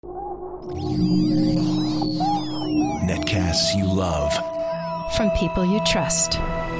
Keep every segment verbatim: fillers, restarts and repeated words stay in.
Netcasts you love. From people you trust.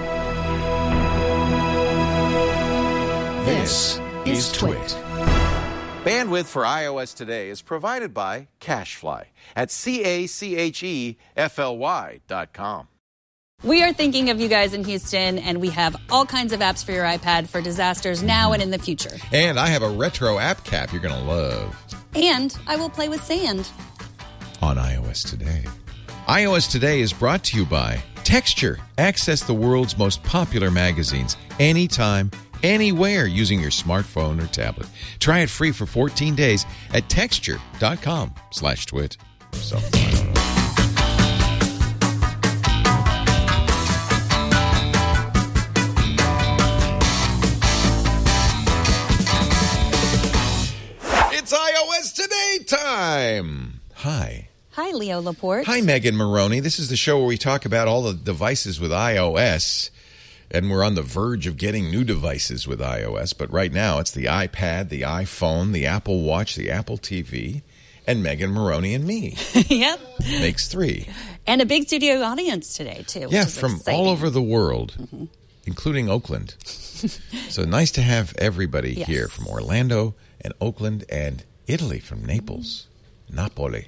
This is Twit. Bandwidth for iOS today is provided by CacheFly at C A C H E F L Y dot com. We are thinking of you guys in Houston, and we have all kinds of apps for your iPad for disasters now and in the future. And I have a retro app cap you're going to love. And I will play with sand. On iOS Today. iOS Today is brought to you by Texture. Access the world's most popular magazines anytime, anywhere using your smartphone or tablet. Try it free for fourteen days at texture.com slash twit. So, I don't know. It's iOS Today time. Hi. Hi, Leo Laporte. Hi, Megan Maroney. This is the show where we talk about all the devices with iOS, and we're on the verge of getting new devices with iOS. But right now, it's the iPad, the iPhone, the Apple Watch, the Apple T V, and Megan Maroney and me. Yep. Makes three. And a big studio audience today, too. Yeah, which is from exciting. all over the world, mm-hmm. including Oakland. So nice to have everybody Yes. here from Orlando and Oakland and Italy, from Naples, Napoli.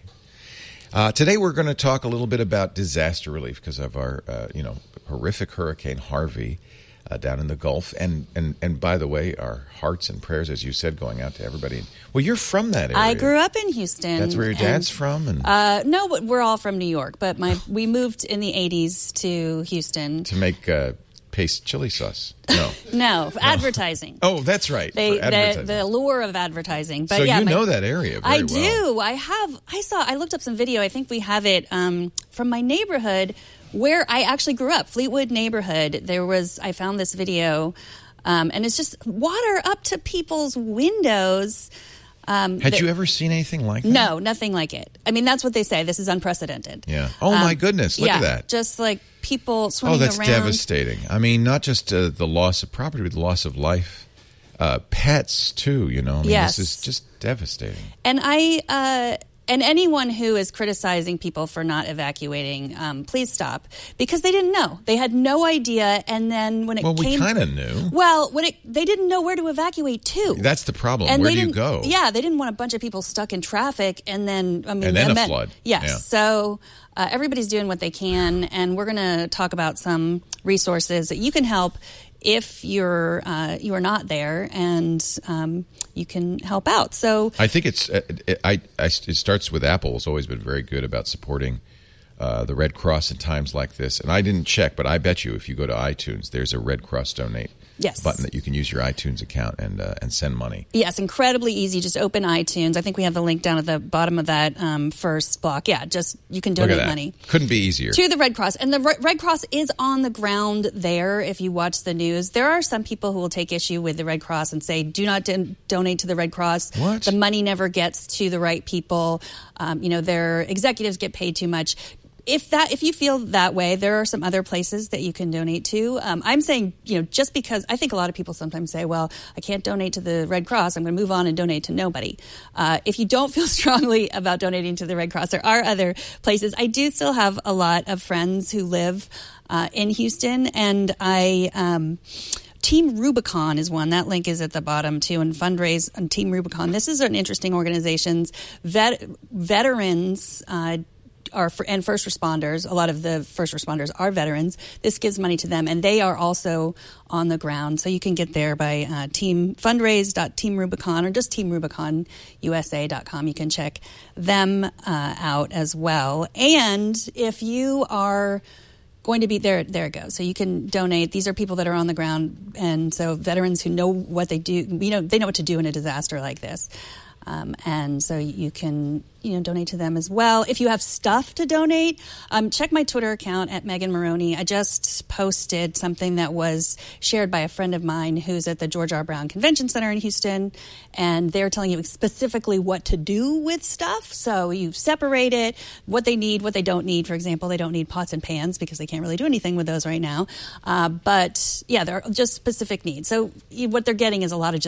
Uh, today we're going to talk a little bit about disaster relief because of our, uh, you know, horrific Hurricane Harvey uh, down in the Gulf. And, and, and by the way, our hearts and prayers, as you said, going out to everybody. Well, you're from that area. I grew up in Houston. That's where your dad's and, from? And uh, no, but we're all from New York. But my we moved in the eighties to Houston. To make uh, paste chili sauce. No. No, advertising. Oh, that's right. They, for advertising. the, the allure of advertising. But so yeah, you my, know that area very I well. do. I have. I saw. I looked up some video. I think we have it um, from my neighborhood where I actually grew up, Fleetwood neighborhood. There was. I found this video, um, and it's just water up to people's windows. Um, Had that, you ever seen anything like that? No, nothing like it. I mean, that's what they say. This is unprecedented. Yeah. Oh, my Um, goodness. Look yeah, at that. Just like people Oh, swimming that's around. devastating. I mean, not just uh, the loss of property, but the loss of life. Uh, pets, too, you know. I mean, Yes. This is just devastating. And I, uh, and anyone who is criticizing people for not evacuating, um, please stop, because they didn't know. They had no idea, and then when it Well, we came, kind of knew. Well, when it, they didn't know where to evacuate to. That's the problem. And Where they do you didn't- go? Yeah, they didn't want a bunch of people stuck in traffic, and then I mean, And then a meant- flood. Yes, Yeah. so uh, everybody's doing what they can, and we're going to talk about some resources that you can help if you're uh, you are not there, and um, you can help out. So I think it's. Uh, it, I, I, it starts with Apple. It's always been very good about supporting uh, the Red Cross in times like this. And I didn't check, but I bet you if you go to iTunes, there's a Red Cross donate Yes. button that you can use your iTunes account and uh, and send money. Yes, incredibly easy. Just open iTunes. I think we have the link down at the bottom of that um, first block. Yeah, just you can Look at donate that. money Couldn't be easier. to the Red Cross. And the Re- Red Cross is on the ground there. If you watch the news, there are some people who will take issue with the Red Cross and say, do not don- donate to the Red Cross. What? The money never gets to the right people. Um, you know, their executives get paid too much. If that, if you feel that way, there are some other places that you can donate to. Um, I'm saying, you know, just because I think a lot of people sometimes say, well, I can't donate to the Red Cross, I'm going to move on and donate to nobody. Uh, if you don't feel strongly about donating to the Red Cross, there are other places. I do still have a lot of friends who live uh, in Houston, and I... Um, Team Rubicon is one. That link is at the bottom, too, and fundraise on Team Rubicon. This is an interesting organization. Vet- veterans uh, are for, and first responders. A lot of the first responders are veterans. This gives money to them, and they are also on the ground. So you can get there by uh, team fundraise dot team rubicon or just team rubicon u s a dot com. You can check them uh, out as well. And if you are going to be there, there it goes. So you can donate. These are people that are on the ground, and so veterans who know what they do. You know, they know what to do in a disaster like this. Um, and so you can, you know, donate to them as well. If you have stuff to donate, um, check my Twitter account at Megan Maroney. I just posted something that was shared by a friend of mine who's at the George R. Brown Convention Center in Houston, and they're telling you specifically what to do with stuff. So you separate it, what they need, what they don't need. For example, they don't need pots and pans because they can't really do anything with those right now. Uh, but yeah, there are just specific needs. So you, what they're getting is a lot of just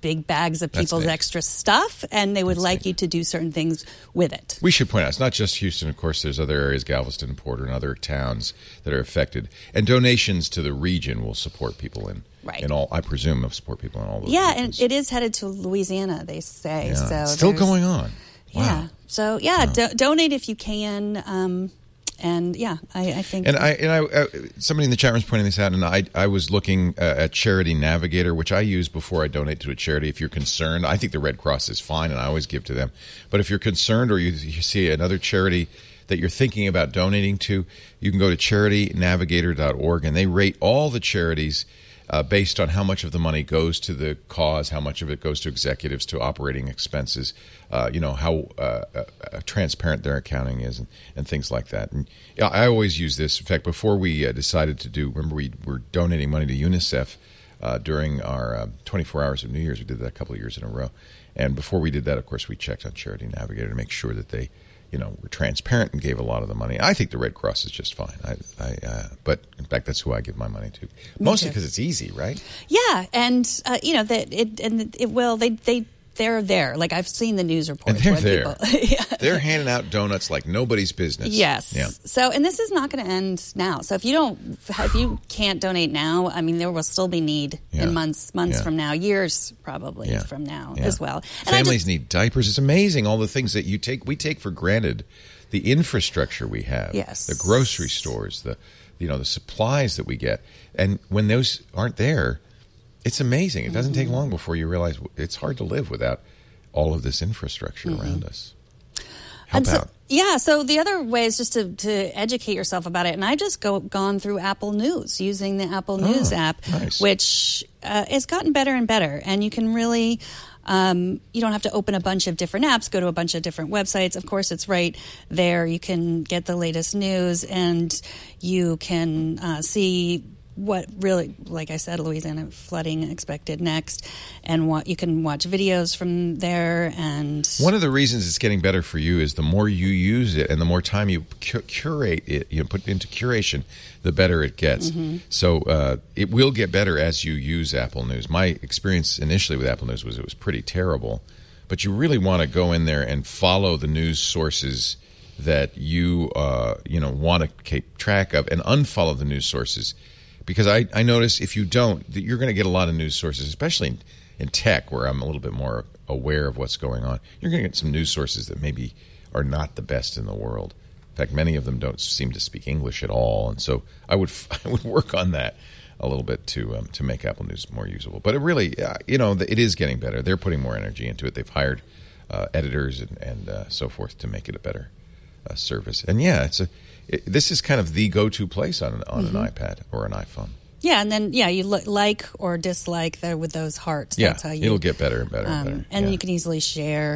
big bags of That's people's neat. extra stuff, and they would That's like neat. you to do certain things with it. We should point out, it's not just Houston. Of course, there's other areas, Galveston and Porter, and other towns that are affected. And donations to the region will support people in, Right. in all, I presume, will support people in all those Yeah, regions. and it is headed to Louisiana, they say. Yeah. So It's still there's- going on. Wow. Yeah. So, yeah, do- donate if you can. Um, and, yeah, I, I think... And I and I uh, somebody in the chat room is pointing this out, and I I was looking uh, at Charity Navigator, which I use before I donate to a charity. If you're concerned, I think the Red Cross is fine, and I always give to them. But if you're concerned, or you, you see another charity that you're thinking about donating to, you can go to charity navigator dot org, and they rate all the charities uh, based on how much of the money goes to the cause, how much of it goes to executives, to operating expenses, uh, you know, how uh, uh, transparent their accounting is, and, and things like that. And yeah, I always use this. In fact, before we uh, decided to do, remember we were donating money to UNICEF uh, during our uh, twenty-four hours of New Year's. We did that a couple of years in a row. And before we did that, of course, we checked on Charity Navigator to make sure that they, you know, were transparent and gave a lot of the money. I think the Red Cross is just fine. I, I, uh, but in fact, that's who I give my money to, mostly because it's easy, right? Yeah, and, uh, you know, that it and it will, they, they, they're there. Like, I've seen the news reports. And they're where there. People, yeah. They're handing out donuts like nobody's business. Yes. Yeah. So, and this is not going to end now. So, if you don't, if you can't donate now, I mean, there will still be need Yeah. in months, months Yeah. from now, years probably Yeah. from now Yeah. as well. And I Families just- need diapers. It's amazing all the things that you take. We take for granted the infrastructure we have. Yes. The grocery stores, the you know the supplies that we get, and when those aren't there, it's amazing. It doesn't take long before you realize it's hard to live without all of this infrastructure Mm-hmm. around us. Help And so, out. yeah, so the other way is just to, to educate yourself about it. And I've just go, gone through Apple News using the Apple News app, nice. which uh, has gotten better and better. And you can really, um, you don't have to open a bunch of different apps, go to a bunch of different websites. Of course, it's right there. You can get the latest news, and you can uh, see what really, like I said, Louisiana flooding expected next, and what you can watch videos from there. And One of the reasons it's getting better for you is the more you use it and the more time you cu- curate it, you know, put into curation, the better it gets. Mm-hmm. So uh, it will get better as you use Apple News. My experience initially with Apple News was it was pretty terrible, but you really want to go in there and follow the news sources that you uh, you know want to keep track of, and unfollow the news sources. Because I, I notice if you don't, that you're going to get a lot of news sources, especially in, in tech, where I'm a little bit more aware of what's going on. You're going to get some news sources that maybe are not the best in the world. In fact, many of them don't seem to speak English at all, and so I would I would work on that a little bit to um, to make Apple News more usable. But it really, uh, you know, it is getting better. They're putting more energy into it. They've hired uh, editors and, and uh, so forth to make it a better uh, service. And yeah, it's a It, this is kind of the go-to place on an, on Mm-hmm. an iPad or an iPhone. yeah, and then yeah, you li- like or dislike there with those hearts. Yeah, That's how you, it'll get better and better and um, better. and Yeah. you can easily share.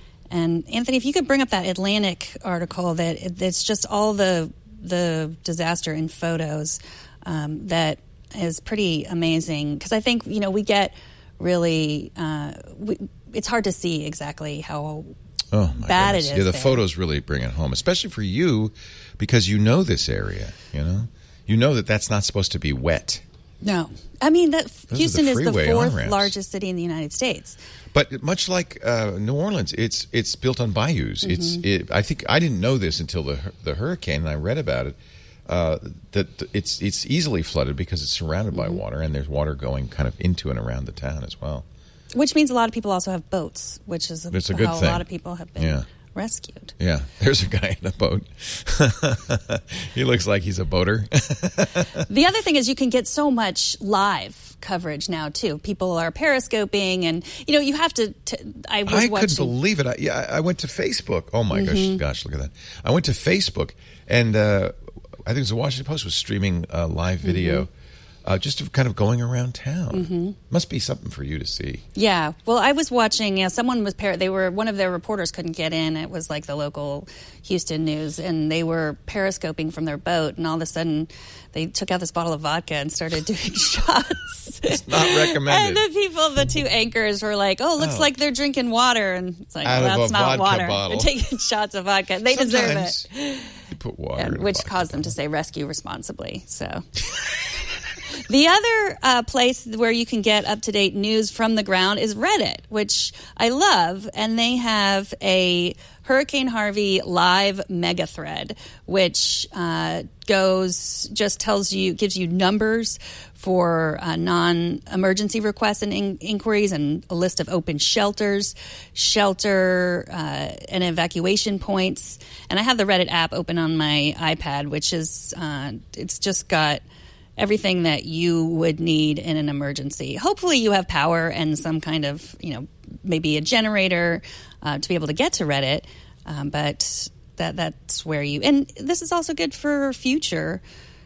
And Anthony, if you could bring up that Atlantic article, that it, it's just all the the disaster in photos, um, that is pretty amazing. Because I think you know we get really, uh, we, it's hard to see exactly how. Oh, my bad goodness. it is Yeah, the there. photos really bring it home, especially for you, because you know this area. You know, you know that that's not supposed to be wet. No, I mean that the Houston is the freeway fourth on-ramps. largest city in the United States. But much like uh, New Orleans, it's it's built on bayous. Mm-hmm. It's it, I think I didn't know this until the the hurricane, and I read about it. Uh, that it's it's easily flooded because it's surrounded Mm-hmm. by water, and there's water going kind of into and around the town as well. Which means a lot of people also have boats, which is It's a how good a thing. lot of people have been Yeah. rescued. Yeah, there's a guy in a boat. He looks like he's a boater. The other thing is you can get so much live coverage now too. People are periscoping, and you know you have to. to I was I watching. couldn't believe it. I, yeah, I went to Facebook. Oh my Mm-hmm. gosh, gosh, look at that! I went to Facebook, and uh, I think it was the Washington Post was streaming a live video, Mm-hmm. uh, just of kind of going around town. Must be something for you to see. Yeah, well, I was watching. Yeah, someone was. Par- they were one of their reporters couldn't get in. It was like the local Houston news, and they were periscoping from their boat, and all of a sudden, they took out this bottle of vodka and started doing shots. It's not recommended. And the people, the two anchors, were like, "Oh, looks Oh. like they're drinking water," and it's like, Out well, of that's a not vodka water. bottle. They're taking shots of vodka. They deserve Sometimes it. You put water, And in a which vodka caused them to bottle. say rescue responsibly. So The other uh, place where you can get up-to-date news from the ground is Reddit, which I love, and they have a Hurricane Harvey live mega thread, which uh, goes, just tells you, gives you numbers for uh, non-emergency requests and in- inquiries and a list of open shelters, shelter uh, and evacuation points. And I have the Reddit app open on my iPad, which is, uh, it's just got everything that you would need in an emergency. Hopefully you have power and some kind of, you know, maybe a generator uh, to be able to get to Reddit. Um, but that that's where you... And this is also good for future,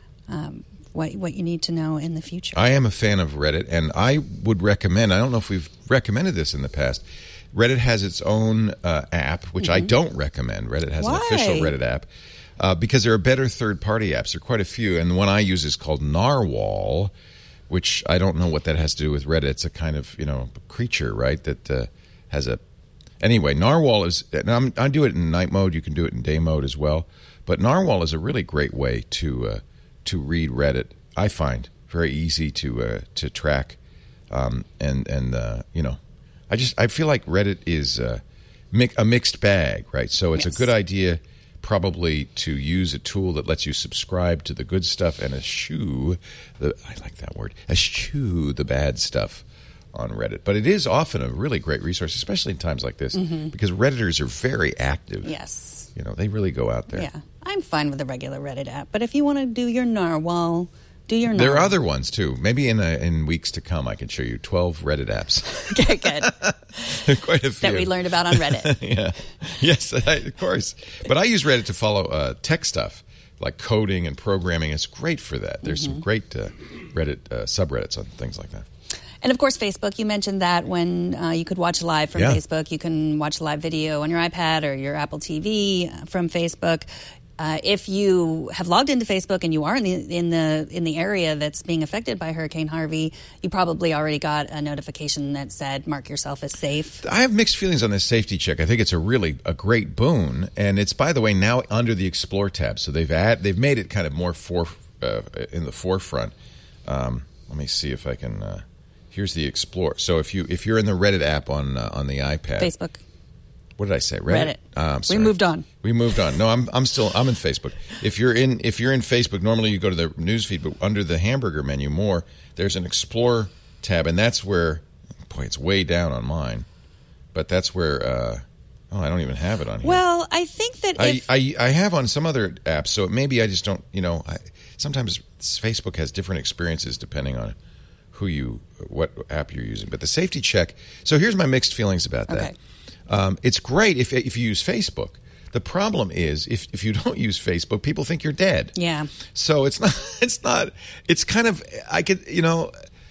um, what, what you need to know in the future. I am a fan of Reddit, and I would recommend... I don't know if we've recommended this in the past. Reddit has its own uh, app, which mm-hmm. I don't recommend. Reddit has Why? an official Reddit app. Uh, because there are better third-party apps. There are quite a few, and the one I use is called Narwhal, which I don't know what that has to do with Reddit. It's a kind of, you know, creature, right, that uh, has a... Anyway, Narwhal is... And I'm, I do it in night mode. You can do it in day mode as well. But Narwhal is a really great way to uh, to read Reddit, I find. Very easy to uh, to track. Um, and, and uh, you know, I just... I feel like Reddit is uh, mi- a mixed bag, right? So it's yes. a good idea... probably to use a tool that lets you subscribe to the good stuff and eschew the I like that word eschew the bad stuff on Reddit. But it is often a really great resource, especially in times like this, mm-hmm. because Redditors are very active. Yes, you know, they really go out there. Yeah, I'm fine with the regular Reddit app, but if you want to do your Narwhal, do your Narwhal. There are other ones too. Maybe in a, in weeks to come, I can show you twelve Reddit apps. Okay, good. Quite a few that we learned about on Reddit. Yeah, yes, I, of course. But I use Reddit to follow uh, tech stuff like coding and programming. It's great for that. There's mm-hmm. some great uh, Reddit uh, subreddits on things like that. And of course, Facebook. You mentioned that when uh, you could watch live from yeah. Facebook, you can watch live video on your iPad or your Apple T V from Facebook. Uh, if you have logged into Facebook and you are in the in the in the area that's being affected by Hurricane Harvey, you probably already got a notification that said "Mark yourself as safe." I have mixed feelings on this safety check. I think it's a really a great boon, and it's, by the way, now under the Explore tab. So they've add, they've made it kind of more for uh, in the forefront. Um, let me see if I can. Uh, here's the Explore. So if you if you're in the Reddit app on uh, on the iPad, Facebook. What did I say? Reddit. Reddit. Uh, I'm sorry. We moved on. We moved on. No, I'm I'm still I'm in Facebook. If you're in if you're in Facebook, normally you go to the newsfeed, but under the hamburger menu, more there's an Explore tab, and that's where, boy, it's way down on mine, but that's where. Uh, oh, I don't even have it on here. Well, I think that I, if I I have on some other apps, so maybe I just don't. You know, I, sometimes Facebook has different experiences depending on who you what app you're using. But the safety check. So here's my mixed feelings about that. Okay. Um, it's great if if you use Facebook. The problem is if, if you don't use Facebook, people think you're dead. Yeah. So it's not. It's not. It's kind of. I could. You know.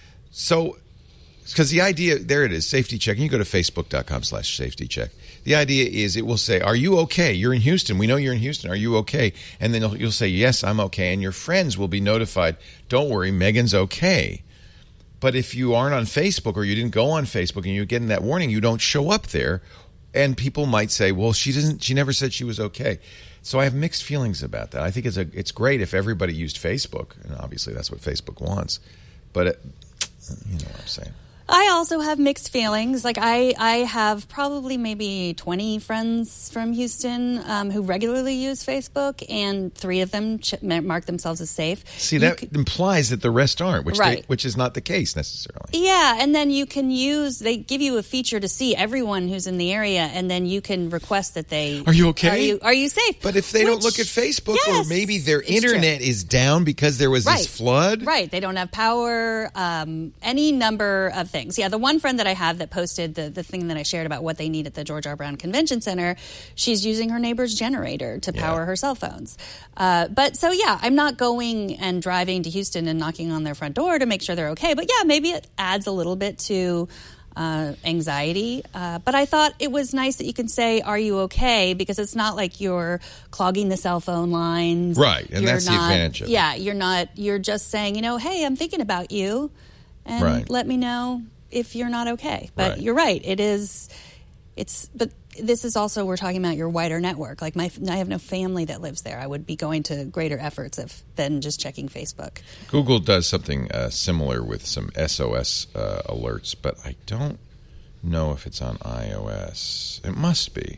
So because the idea there it is safety check. And you go to facebook dot com slash safety check. The idea is it will say, "Are you okay? You're in Houston. We know you're in Houston. Are you okay?" And then you'll, you'll say, "Yes, I'm okay." And your friends will be notified. Don't worry, Megan's okay. But if you aren't on Facebook or you didn't go on Facebook and you're getting that warning, you don't show up there. And people might say, well, she doesn't. She never said she was okay. So I have mixed feelings about that. I think it's a, it's great if everybody used Facebook. And obviously that's what Facebook wants. But it, you know what I'm saying. I also have mixed feelings. Like I, I have probably maybe twenty friends from Houston um, who regularly use Facebook, and three of them ch- mark themselves as safe. See, you that could, implies that the rest aren't, which right. they, which is not the case necessarily. Yeah, and then you can use, they give you a feature to see everyone who's in the area, and then you can request that they... Are you okay? Are you, are you safe? But if they which, don't look at Facebook, yes, or maybe their internet true. is down because there was right. this flood. Right, they don't have power, um, any number of things. Yeah, the one friend that I have that posted the, the thing that I shared about what they need at the George R. Brown Convention Center, she's using her neighbor's generator to power yeah. her cell phones. Uh, but so, yeah, I'm not going and driving to Houston and knocking on their front door to make sure they're okay. But, yeah, maybe it adds a little bit to uh, anxiety. Uh, but I thought it was nice that you can say, are you okay? Because it's not like you're clogging the cell phone lines. Right, and you're that's not, the advantage of it. Yeah, you're not, you're just saying, you know, hey, I'm thinking about you, and right. let me know if you're not okay. But right. you're right. It is, it's, but this is also, we're talking about your wider network. Like my, I have no family that lives there. I would be going to greater efforts if than just checking Facebook. Google does something uh, similar with some S O S uh, alerts, but I don't know if it's on iOS. It must be.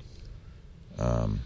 Um,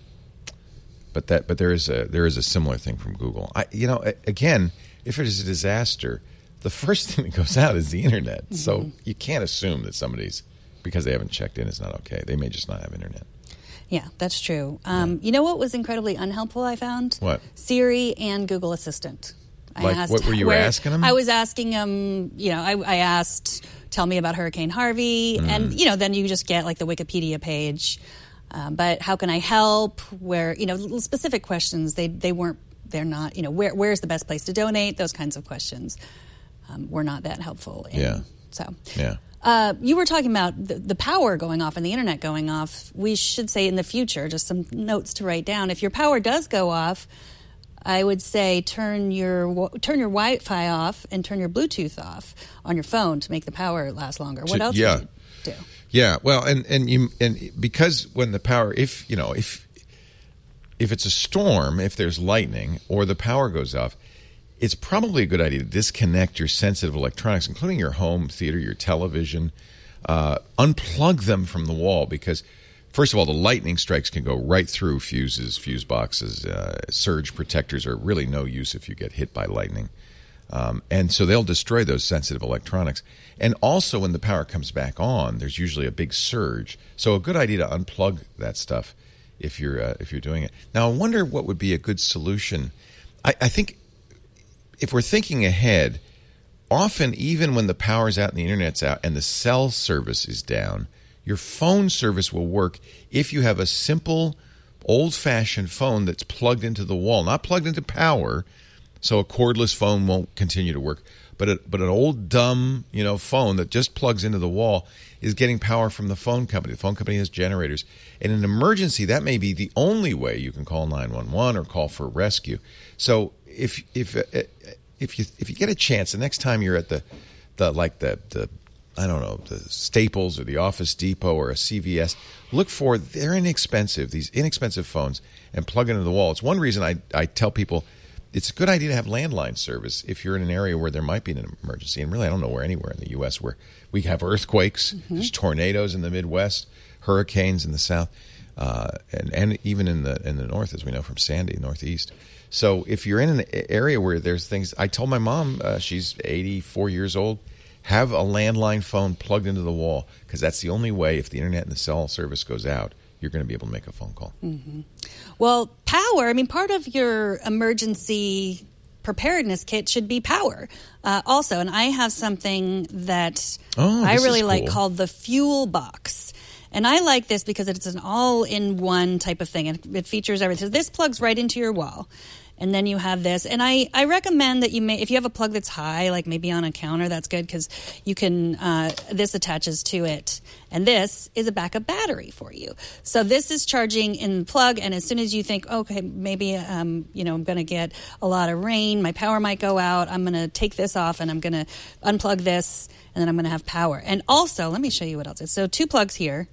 but that, but there is a there is a similar thing from Google. I, you know, again, if it is a disaster, the first thing that goes out is the internet. Mm-hmm. So you can't assume that somebody's, because they haven't checked in, is not okay. They may just not have internet. Yeah, that's true. Um, yeah. You know what was incredibly unhelpful, I found? What? Siri and Google Assistant. I like, asked, what were you where, asking them? I was asking them, you know, I, I asked, tell me about Hurricane Harvey. Mm. And, you know, then you just get like the Wikipedia page. Um, but how can I help? Where, you know, specific questions, they they weren't, they're not, you know, where where's the best place to donate? Those kinds of questions um, were not that helpful. In, yeah. So. Yeah. Uh, you were talking about the, the power going off and the internet going off. We should say in the future, just some notes to write down. If your power does go off, I would say turn your turn your Wi-Fi off and turn your Bluetooth off on your phone to make the power last longer. What to, else yeah. would you do? Yeah, well, and and you and because when the power, if you know, if if it's a storm, if there's lightning or the power goes off, it's probably a good idea to disconnect your sensitive electronics, including your home theater, your television, uh, unplug them from the wall because, first of all, the lightning strikes can go right through fuses, fuse boxes. Uh, surge protectors are really no use if you get hit by lightning. Um, and so they'll destroy those sensitive electronics. And also when the power comes back on, there's usually a big surge. So a good idea to unplug that stuff if you're uh, if you're doing it. Now, I wonder what would be a good solution. I, I think if we're thinking ahead, often even when the power's out and the internet's out and the cell service is down, your phone service will work if you have a simple, old-fashioned phone that's plugged into the wall, not plugged into power, so a cordless phone won't continue to work. But a, but an old dumb, you know, phone that just plugs into the wall is getting power from the phone company. The phone company has generators. In an emergency, that may be the only way you can call nine one one or call for rescue. So if if if you if you get a chance, the next time you're at the the like the the I don't know, the Staples or the Office Depot or a C V S, look for, they're inexpensive, these inexpensive phones, and plug it into the wall. It's one reason I I tell people it's a good idea to have landline service if you're in an area where there might be an emergency. And really, I don't know where anywhere in the U S where we have earthquakes, mm-hmm. there's tornadoes in the Midwest, hurricanes in the South, uh, and, and even in the in the North, as we know from Sandy, Northeast. So if you're in an area where there's things, I told my mom, uh, she's eighty-four years old, have a landline phone plugged into the wall because that's the only way, if the internet and the cell service goes out, you're going to be able to make a phone call. Mm-hmm. Well, power, I mean, part of your emergency preparedness kit should be power uh, also. And I have something that oh, I really cool. like called the Fuel Box. And I like this because it's an all-in-one type of thing. And it features everything. So this plugs right into your wall. And then you have this. And I, I recommend that you may, if you have a plug that's high, like maybe on a counter, that's good because you can, uh, this attaches to it. And this is a backup battery for you. So this is charging in the plug. And as soon as you think, okay, maybe, um, you know, I'm going to get a lot of rain, my power might go out, I'm going to take this off and I'm going to unplug this and then I'm going to have power. And also, let me show you what else is. So two plugs here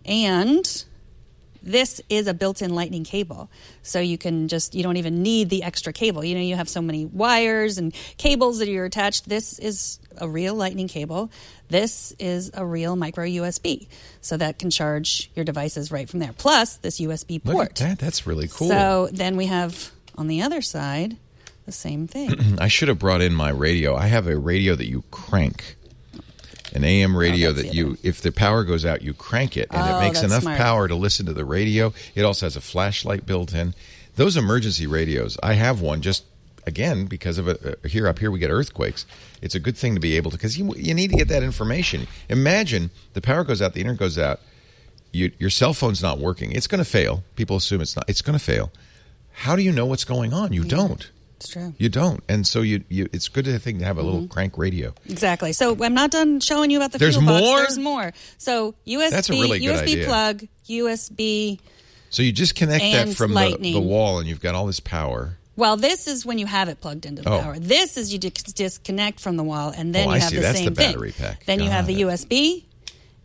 and this is a built-in lightning cable. So you can just, you don't even need the extra cable. You know, you have so many wires and cables that you're attached. This is a real lightning cable. This is a real micro U S B. So that can charge your devices right from there. Plus this U S B port. Look at that. That's really cool. So then we have on the other side the same thing. I should have brought in my radio. I have a radio that you crank. An A M radio oh, that you, if the power goes out, you crank it, and oh, it makes enough smart. power to listen to the radio. It also has a flashlight built in. Those emergency radios, I have one just, again, because of it, uh, here up here we get earthquakes. It's a good thing to be able to, because you, you need to get that information. Imagine the power goes out, the internet goes out, you, your cell phone's not working. It's going to fail. People assume it's not. It's going to fail. How do you know what's going on? You yeah. don't. It's true. You don't. And so you, you it's good to think to have a little mm-hmm. crank radio. Exactly. So I'm not done showing you about the There's fuel box. more? There's more. So U S B, That's a really good U S B idea. plug, U S B. So you just connect that and from the, lightning. the wall and you've got all this power. Well, this is when you have it plugged into the Oh. power. This is you dis- disconnect from the wall and then Oh, you I have see. the That's same the battery thing. pack. Then you Got have the it. U S B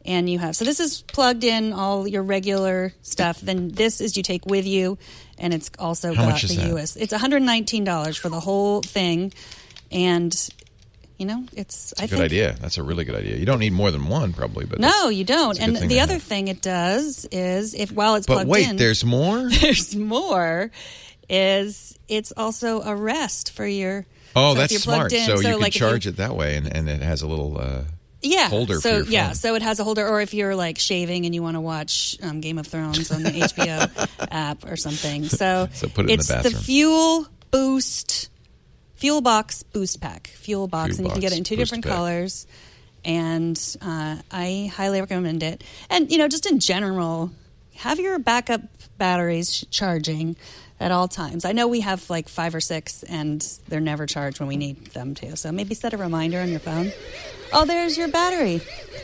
and you have, so this is plugged in, all your regular stuff. Then this is you take with you, and it's also How got much is the that? U S. It's one hundred nineteen dollars for the whole thing, and you know, it's, It's I a good think, idea. That's a really good idea. You don't need more than one, probably, but no, that's- you don't. it's a And good thing the to other have. thing it does is, if while it's But plugged wait, in, there's more. there's more. Is it's also a rest for your. Oh, so if that's you're smart. plugged in, So, you can like if charge you- it that way, and, and it has a little uh, yeah, holder so for your yeah, phone. so it has a holder, or if you're like shaving and you want to watch um, Game of Thrones on the H B O app or something. So, So put it in the it's bathroom. Fuel Boost, Fuel Box Boost Pack, Fuel Box, Fuel and you can get Box it in two Boost different Pack. colors. And uh, I highly recommend it. And you know, just in general, have your backup batteries sh- charging at all times. I know we have like five or six, and they're never charged when we need them to. So maybe set a reminder on your phone. Oh, there's your battery.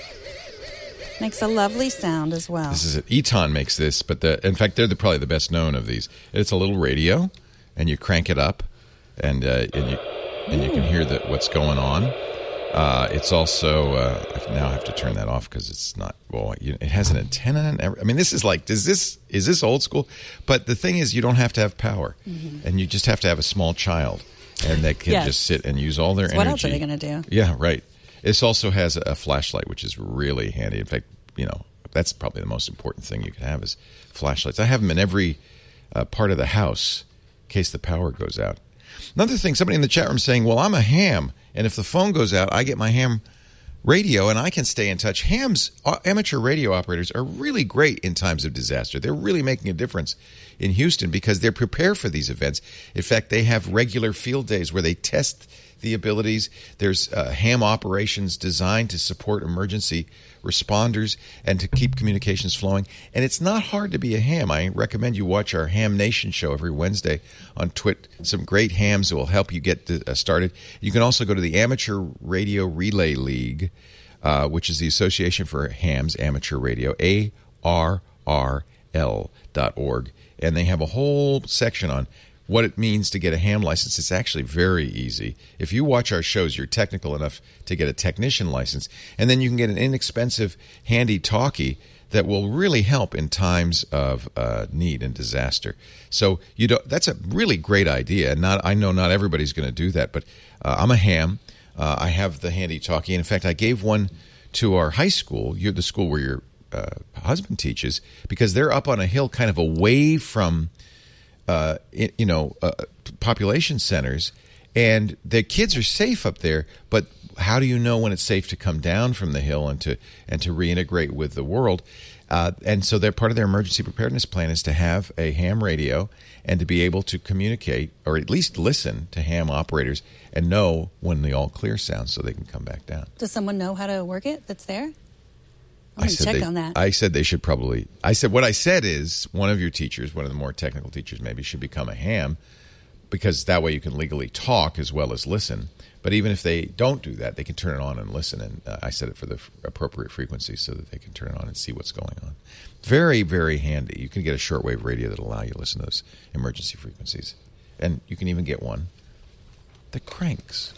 Makes a lovely sound as well. This is it. Eton makes this, but the, in fact, they're the, probably the best known of these. It's a little radio, and you crank it up, and uh, and you and you can hear the, what's going on. Uh, it's also uh, I now have to turn that off because it's not. Well, you, it has an antenna. And every, I mean, this is like, does this is this old school? But the thing is, you don't have to have power, Mm-hmm. and you just have to have a small child, and they can Yes. just sit and use all their So energy. what else are they going to do? Yeah, right. This also has a flashlight, which is really handy. In fact, you know, that's probably the most important thing you can have is flashlights. I have them in every uh, part of the house in case the power goes out. Another thing, somebody in the chat room saying, well, I'm a ham, and if the phone goes out, I get my ham radio, and I can stay in touch. Hams, uh, amateur radio operators, are really great in times of disaster. They're really making a difference in Houston because they're prepared for these events. In fact, they have regular field days where they test the abilities. There's uh, ham operations designed to support emergency responders and to keep communications flowing. And it's not hard to be a ham. I recommend you watch our Ham Nation show every Wednesday on Twit. Some great hams that will help you get to, uh, started. You can also go to the Amateur Radio Relay League, uh, which is the Association for Hams Amateur Radio, A R R L dot org. And they have a whole section on what it means to get a ham license. It's actually very easy. If you watch our shows, you're technical enough to get a technician license, and then you can get an inexpensive, handy talkie that will really help in times of uh, need and disaster. So you don't, that's a really great idea. Not, I know not everybody's going to do that, but uh, I'm a ham. Uh, I have the handy talkie. And in fact, I gave one to our high school, you're the school where your uh, husband teaches, because they're up on a hill kind of away from Uh, you know, uh, population centers, and the kids are safe up there. But how do you know when it's safe to come down from the hill and to and to reintegrate with the world? Uh, and so, they're part of their emergency preparedness plan is to have a ham radio and to be able to communicate or at least listen to ham operators and know when the all clear sounds, so they can come back down. Does someone know how to work it that's there? I'm going to check they, on that. I said they should probably. I said what I said is one of your teachers, one of the more technical teachers, maybe should become a ham, because that way you can legally talk as well as listen. But even if they don't do that, they can turn it on and listen. And uh, I set it for the f- appropriate frequency so that they can turn it on and see what's going on. Very, very handy. You can get a shortwave radio that will allow you to listen to those emergency frequencies, and you can even get one that cranks.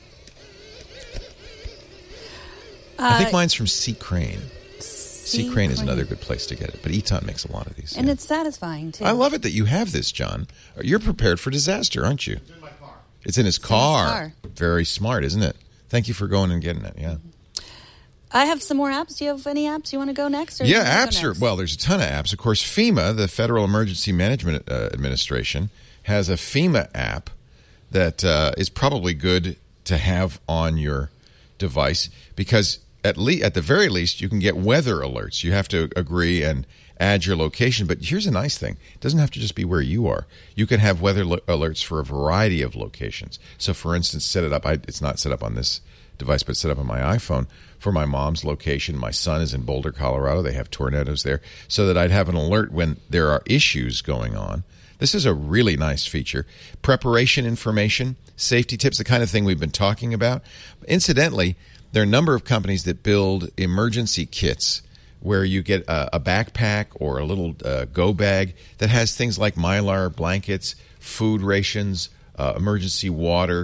Uh, I think mine's from C. Crane. C. C. Crane is Crane. another good place to get it, but Eton makes a lot of these. And yeah. it's satisfying, too. I love it that you have this, John. You're prepared for disaster, aren't you? It's in my car. It's in his car. car. Very smart, isn't it? Thank you for going and getting it. Yeah. I have some more apps. Do you have any apps you want to go next? Or Yeah, you wanna go apps are, next? well, there's a ton of apps. Of course, FEMA, the Federal Emergency Management uh, Administration, has a FEMA app that uh, is probably good to have on your device because at le- at the very least, you can get weather alerts. You have to agree and add your location. But here's a nice thing. It doesn't have to just be where you are. You can have weather lo- alerts for a variety of locations. So, for instance, set it up. I, it's not set up on this device, but set up on my iPhone for my mom's location. My son is in Boulder, Colorado. They have tornadoes there. So that I'd have an alert when there are issues going on. This is a really nice feature. Preparation information, safety tips, the kind of thing we've been talking about. Incidentally, there are a number of companies that build emergency kits where you get a, a backpack or a little uh, go bag that has things like Mylar blankets, food rations, uh, emergency water,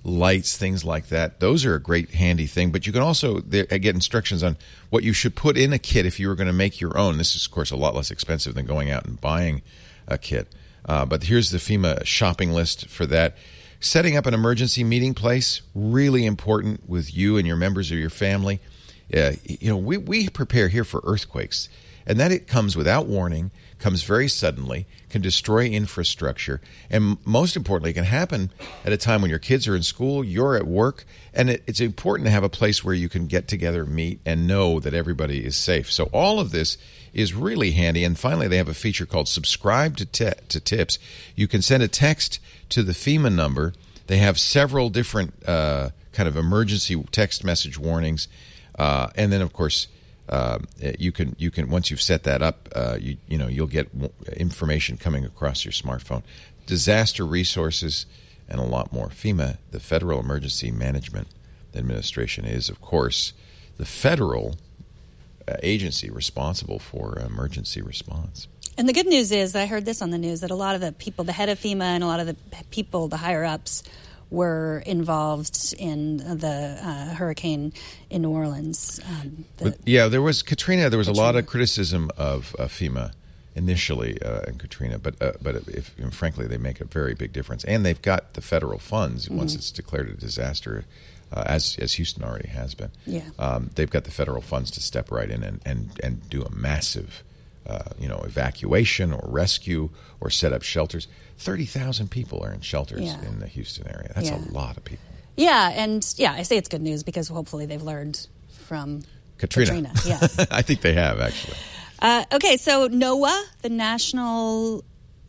lights, things like that. Those are a great handy thing. But you can also there, get instructions on what you should put in a kit if you were going to make your own. This is, of course, a lot less expensive than going out and buying a kit. Uh, but here's the FEMA shopping list for that. Setting up an emergency meeting place, really important with you and your members of your family. Uh, you know, we, we prepare here for earthquakes, and that it comes without warning, comes very suddenly, can destroy infrastructure, and most importantly, it can happen at a time when your kids are in school, you're at work, and it, it's important to have a place where you can get together, meet, and know that everybody is safe. So all of this is really handy. And finally, they have a feature called Subscribe to, te- to Tips. You can send a text to the FEMA number. They have several different uh, kind of emergency text message warnings, uh, and then, of course, Uh, you can you can once you've set that up, uh, you you know you'll get information coming across your smartphone, disaster resources, and a lot more. FEMA, the Federal Emergency Management Administration, is of course the federal uh, agency responsible for emergency response. And the good news is, I heard this on the news, that a lot of the people, the head of FEMA, and a lot of the people, the higher ups, were involved in the uh, hurricane in New Orleans. Um, the, yeah, there was Katrina. There was Katrina. a lot of criticism of uh, FEMA initially uh, in Katrina, but uh, but if, you know, frankly, they make a very big difference, and they've got the federal funds mm-hmm. once it's declared a disaster, uh, as as Houston already has been. Yeah, um, they've got the federal funds to step right in and and, and do a massive, uh, you know, evacuation or rescue or set up shelters. thirty thousand people are in shelters yeah. in the Houston area. That's yeah. a lot of people. Yeah, and yeah, I say it's good news because hopefully they've learned from Katrina. Katrina. Yes. I think they have, actually. Uh, okay, so NOAA, the National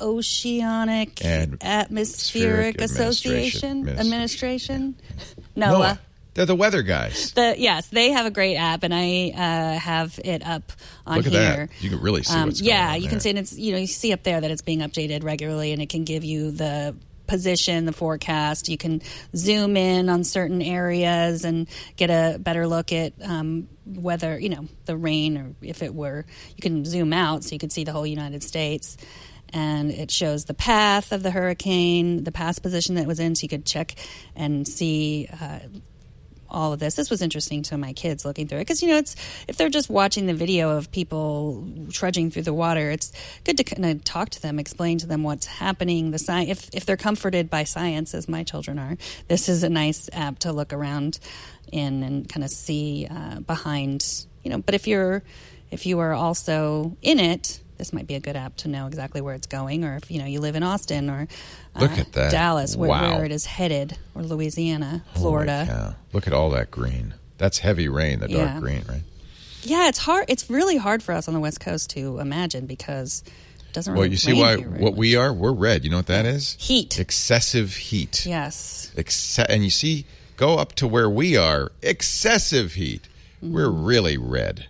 Oceanic and Atmospheric Association Administration. Administration. Yeah. NOAA. NOAA. They're the weather guys. The, yes, they have a great app, and I uh, have it up on Look at here. that. You can really see um, what's going yeah, on you there. can see, and it's you know you see up there that it's being updated regularly, and it can give you the position, the forecast. You can zoom in on certain areas and get a better look at um, whether you know the rain, or if it were, you can zoom out so you can see the whole United States. And it shows the path of the hurricane, the past position that it was in, so you could check and see uh, all of this. This was interesting to my kids looking through it because, you know, it's if they're just watching the video of people trudging through the water, it's good to kind of talk to them, explain to them what's happening. The sci- if if they're comforted by science, as my children are, this is a nice app to look around in and kind of see uh, behind, you know. But if you're if you are also in it, this might be a good app to know exactly where it's going, or if you know you live in Austin or uh, Look at that. Dallas, where, Wow. where it is headed, or Louisiana, Florida. Holy cow. Look at all that green. That's heavy rain, the dark Yeah. green, right? Yeah, it's hard. It's really hard for us on the West Coast to imagine because it doesn't really Well, you see rain why here very what much. we are? We're red. You know what that is? Heat. Excessive heat. Yes. Exce- and you see, go up to where we are, excessive heat. Mm-hmm. We're really red.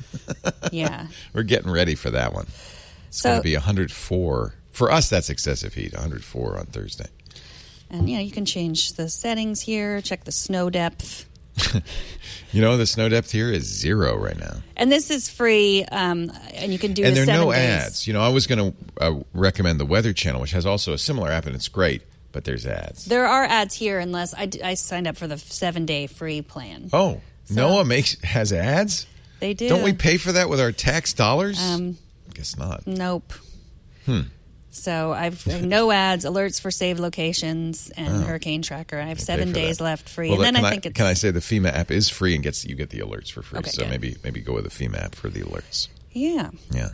Yeah. We're getting ready for that one. It's So- going to be one hundred four. For us, that's excessive heat, one hundred four on Thursday. And, you know, you can change the settings here, check the snow depth. You know, the snow depth here is zero right now. And this is free, um, and you can do And the there are seven no days. ads. You know, I was going to uh, recommend the Weather Channel, which has also a similar app, and it's great, but there's ads. There are ads here unless I, I signed up for the seven-day free plan. Oh, So- Noah makes has ads? They do. Don't we pay for that with our tax dollars? Um, I guess not. Nope. Hmm. So I've no ads, alerts for saved locations, and Hurricane Tracker. I have Pay seven for days that. left free, Well, and then can I think it's can I say the FEMA app is free and gets you get the alerts for free. Okay, so good. maybe maybe go with the FEMA app for the alerts. yeah. Yeah.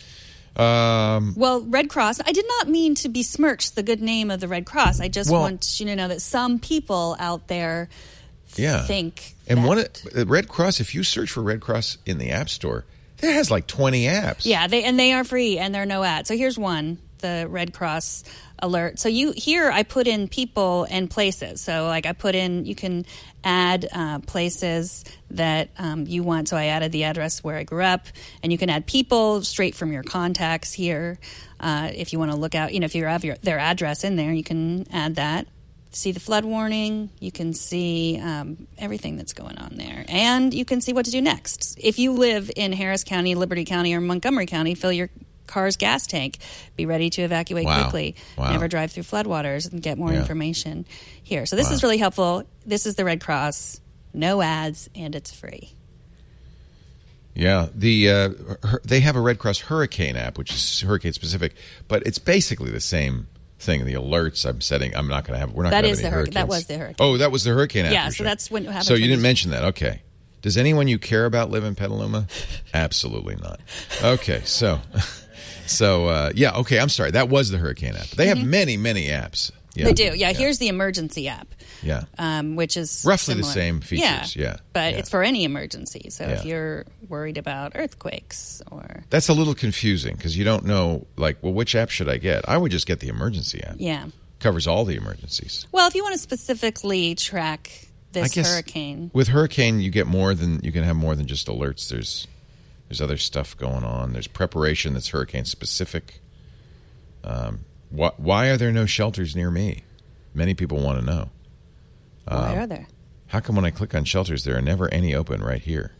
Um, Well, Red Cross. I did not mean to besmirch the good name of the Red Cross. I just Well- want you to know that some people out there yeah. think And that, one of- Red Cross. If you search for Red Cross in the App Store, it has like twenty apps. Yeah, they and they are free and they're no ads. So here's one, the Red Cross alert. So you here I put in people and places. So like I put in, you can add uh, places that um, you want. So I added the address where I grew up, and you can add people straight from your contacts here. Uh, if you want to look out, you know, if you have your, their address in there, you can add that. See the flood warning. You can see um, everything that's going on there. And you can see what to do next. If you live in Harris County, Liberty County, or Montgomery County, fill your car's gas tank. Be ready to evacuate Wow. quickly. Wow. Never drive through floodwaters, and get more Yeah. information here. So this Wow. is really helpful. This is the Red Cross. No ads, and it's free. Yeah, the uh, her, they have a Red Cross Hurricane app, which is hurricane specific, but it's basically the same thing. The alerts I'm setting, I'm not going to have. We're not That going to is have any the hurricane- that hurricanes. was the hurricane. Oh, that was the hurricane app. Yeah, you're so sure. that's when- what happens So you when didn't you- mention that. Okay. Does anyone you care about live in Petaluma? Absolutely not. Okay, so so uh, yeah. Okay, I'm sorry. That was the hurricane app. They have many many apps. Yeah. They do. Yeah, here's the emergency app. Yeah. Um, which is Roughly the similar. same features, yeah. But Yeah. it's for any emergency. So if Yeah. you're worried about earthquakes or That's a little confusing because you don't know, like, well, which app should I get? I would just get the emergency app. yeah. Covers all the emergencies. Well, if you want to specifically track I this guess hurricane, with hurricane, you get more than you can have more than just alerts. There's there's other stuff going on. There's preparation that's hurricane specific. Um, why, why are there no shelters near me? Many people want to know. why Um, are there? How come when I click on shelters, there are never any open right here?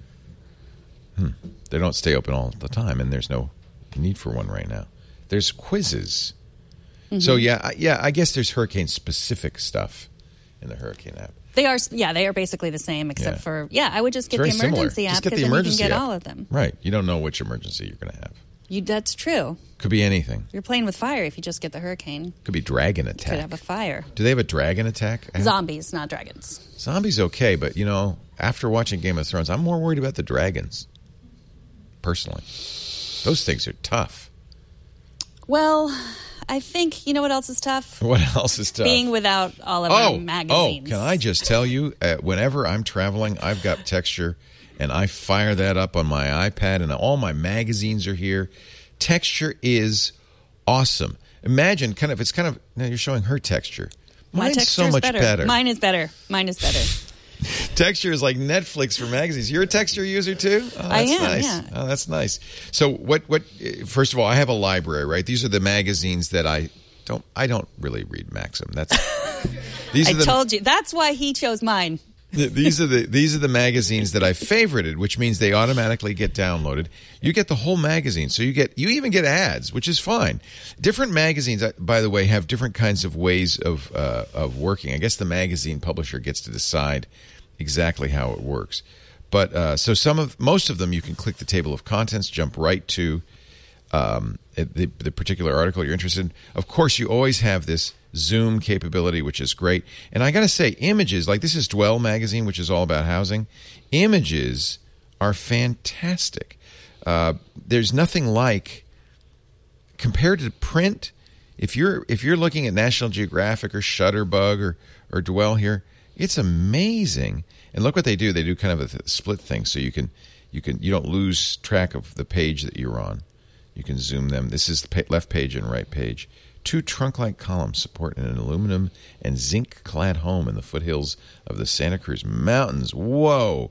Hmm. They don't stay open all the time, and there's no need for one right now. There's quizzes. Mm-hmm. So yeah, I- yeah, I guess there's hurricane specific stuff in the hurricane app. They are, yeah, they are basically the same, except Yeah. for, yeah, I would just get It's the very similar. emergency Just app get because the then you can emergency get app. all of them. Right. You don't know which emergency you're going to have. You, that's true. Could be anything. You're playing with fire if you just get the hurricane. Could be dragon You could attack. have a fire. Do they have a dragon attack? app? Zombies, not dragons. Zombies okay, but you know, after watching Game of Thrones, I'm more worried about the dragons. Personally, those things are tough. Well, I think, you know what else is tough? What else is tough? Being without all of oh, our magazines. oh, can I just tell you? Uh, whenever I'm traveling, I've got Texture, and I fire that up on my iPad, and all my magazines are here. Texture is awesome. Imagine, kind of, it's kind of. Now you're showing her Texture. My Mine's texture so is much better. better. Mine is better. Mine is better. Texture is like Netflix for magazines. You're a Texture user too? Oh, that's I am, nice. yeah. Oh, that's nice. So what? What? First of all, I have a library, right? These are the magazines that I don't. I don't really read Maxim. That's. These I are the, told you. That's why he chose mine. These are the these are the magazines that I favorited, which means they automatically get downloaded. You get the whole magazine, so you get you even get ads, which is fine. Different magazines, by the way, have different kinds of ways of uh, of working. I guess the magazine publisher gets to decide exactly how it works. But uh, so some of most of them, you can click the table of contents, jump right to um, the, the particular article you're interested in. Of course, you always have this Zoom capability, which is great. And I got to say, images, like this is Dwell magazine, which is all about housing. Images are fantastic. Uh, there's nothing like, compared to print, if you're if you're looking at National Geographic or Shutterbug or, or Dwell here, it's amazing. And look what they do. They do kind of a th- split thing, so you can you can you don't lose track of the page that you're on. You can zoom them. This is the pa- left page and right page. Two trunk-like columns support an aluminum and zinc-clad home in the foothills of the Santa Cruz Mountains. Whoa.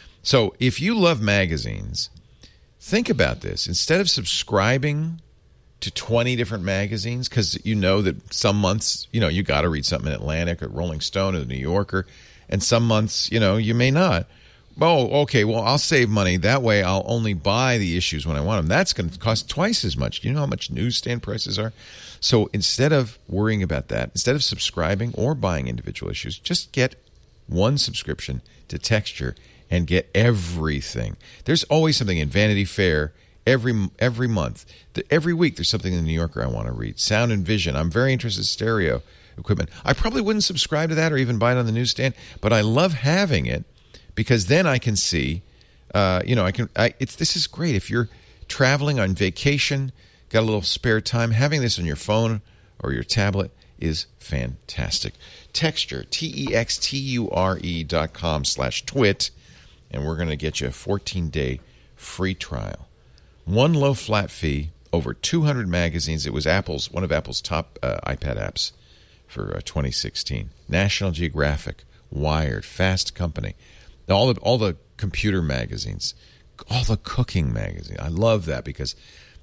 So if you love magazines, think about this. Instead of subscribing to twenty different magazines, because you know that some months, you know, you got to read something in Atlantic or Rolling Stone or the New Yorker, and some months, you know, you may not. Oh, okay, well, I'll save money. That way I'll only buy the issues when I want them. That's going to cost twice as much. Do you know how much newsstand prices are? So instead of worrying about that, instead of subscribing or buying individual issues, just get one subscription to Texture and get everything. There's always something in Vanity Fair every every month. Every week there's something in the New Yorker I want to read. Sound and Vision. I'm very interested in stereo equipment. I probably wouldn't subscribe to that or even buy it on the newsstand, but I love having it because then I can see, uh, you know, I can. I, it's this is great if you're traveling on vacation, got a little spare time. Having this on your phone or your tablet is fantastic. Texture, T E X T U R E dot com slash twit, and we're going to get you a fourteen-day free trial. One low flat fee, over two hundred magazines. It was Apple's one of Apple's top uh, iPad apps for uh, twenty sixteen. National Geographic, Wired, Fast Company, all the all the computer magazines, all the cooking magazines. I love that because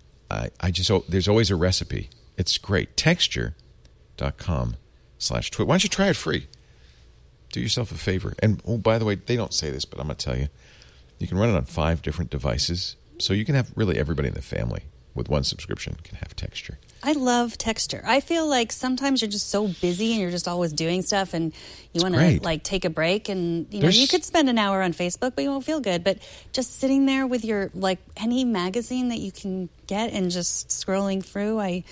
I I just oh, there's always a recipe. It's great. Texture dot com slash twit. Why don't you try it free? Do yourself a favor. And oh, by the way, they don't say this, but I'm going to tell you. You can run it on five different devices. So you can have really everybody in the family with one subscription can have texture. I love texture. I feel like sometimes you're just so busy and you're just always doing stuff and you want to like take a break and you know There's... you could spend an hour on Facebook but you won't feel good. But just sitting there with your like any magazine that you can get and just scrolling through, I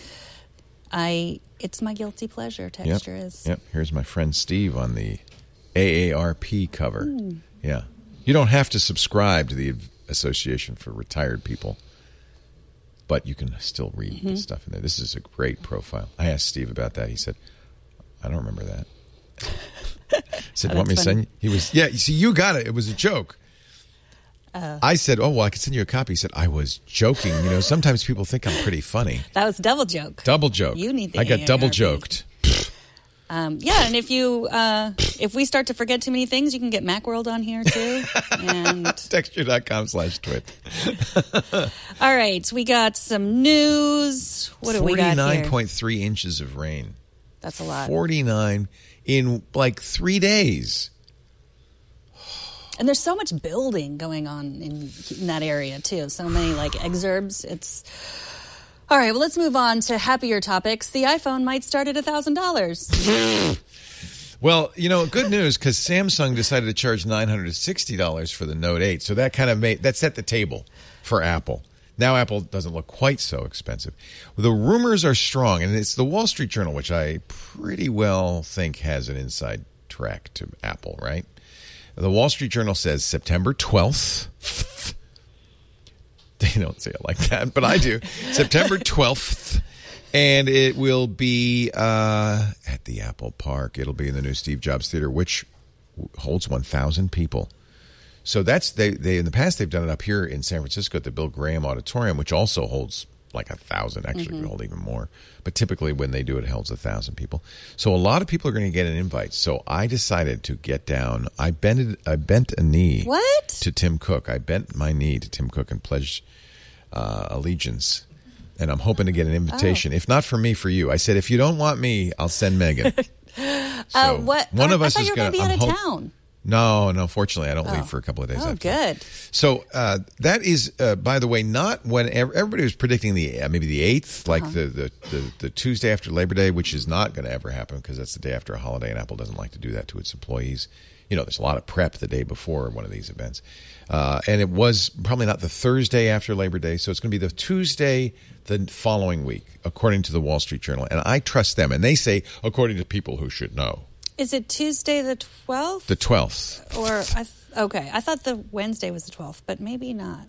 I it's my guilty pleasure. Texture yep. is. Yep. Here's my friend Steve on the A A R P cover. Mm. Yeah. You don't have to subscribe to the Association for Retired People, but you can still read mm-hmm. the stuff in there. This is a great profile. I asked Steve about that. He said, I don't remember that. I said, oh, want me to send you? He was, yeah, you see, you got it. It was a joke. Uh, I said, oh, well, I could send you a copy. He said, I was joking. You know, sometimes people think I'm pretty funny. That was double joke. Double joke. You need the I got A A R P. double joked. Um, yeah, and if you uh, if we start to forget too many things, you can get Macworld on here too. And Texture.com slash twit. All right, we got some news. What do we got here? forty-nine point three inches of rain. That's a lot. forty-nine in like three days. And there's so much building going on in, in that area too. So many like exurbs. It's... All right, well, let's move on to happier topics. The iPhone might start at one thousand dollars. Well, you know, good news, because Samsung decided to charge nine hundred sixty dollars for the Note eight. So that kind of made, that set the table for Apple. Now Apple doesn't look quite so expensive. The rumors are strong, and it's the Wall Street Journal, which I pretty well think has an inside track to Apple, right? The Wall Street Journal says September twelfth. They don't say it like that, but I do. September twelfth, and it will be uh, at the Apple Park. It'll be in the new Steve Jobs Theater, which holds one thousand people. So that's they. They in the past they've done it up here in San Francisco at the Bill Graham Auditorium, which also holds like a thousand. Actually, mm-hmm. can hold even more. But typically, when they do it, it holds a thousand people. So a lot of people are going to get an invite. So I decided to get down. I bent. I bent a knee. What? To Tim Cook. I bent my knee to Tim Cook and pledged uh, allegiance. And I'm hoping to get an invitation. Oh. If not for me, for you. I said, if you don't want me, I'll send Megan. So uh, what? One of I us thought is you were going to be I'm out of hope- town. No, no. Fortunately, I don't oh. leave for a couple of days. Oh, after. good. So uh, that is, uh, by the way, not when everybody was predicting the uh, maybe the eighth, like uh-huh. the, the, the the Tuesday after Labor Day, which is not going to ever happen because that's the day after a holiday, and Apple doesn't like to do that to its employees. You know, there's a lot of prep the day before one of these events, uh, and it was probably not the Thursday after Labor Day, so it's going to be the Tuesday the following week, according to the Wall Street Journal, and I trust them, and they say according to people who should know. Is it Tuesday the twelfth? The twelfth. Or, I th- okay, I thought the Wednesday was the twelfth, but maybe not.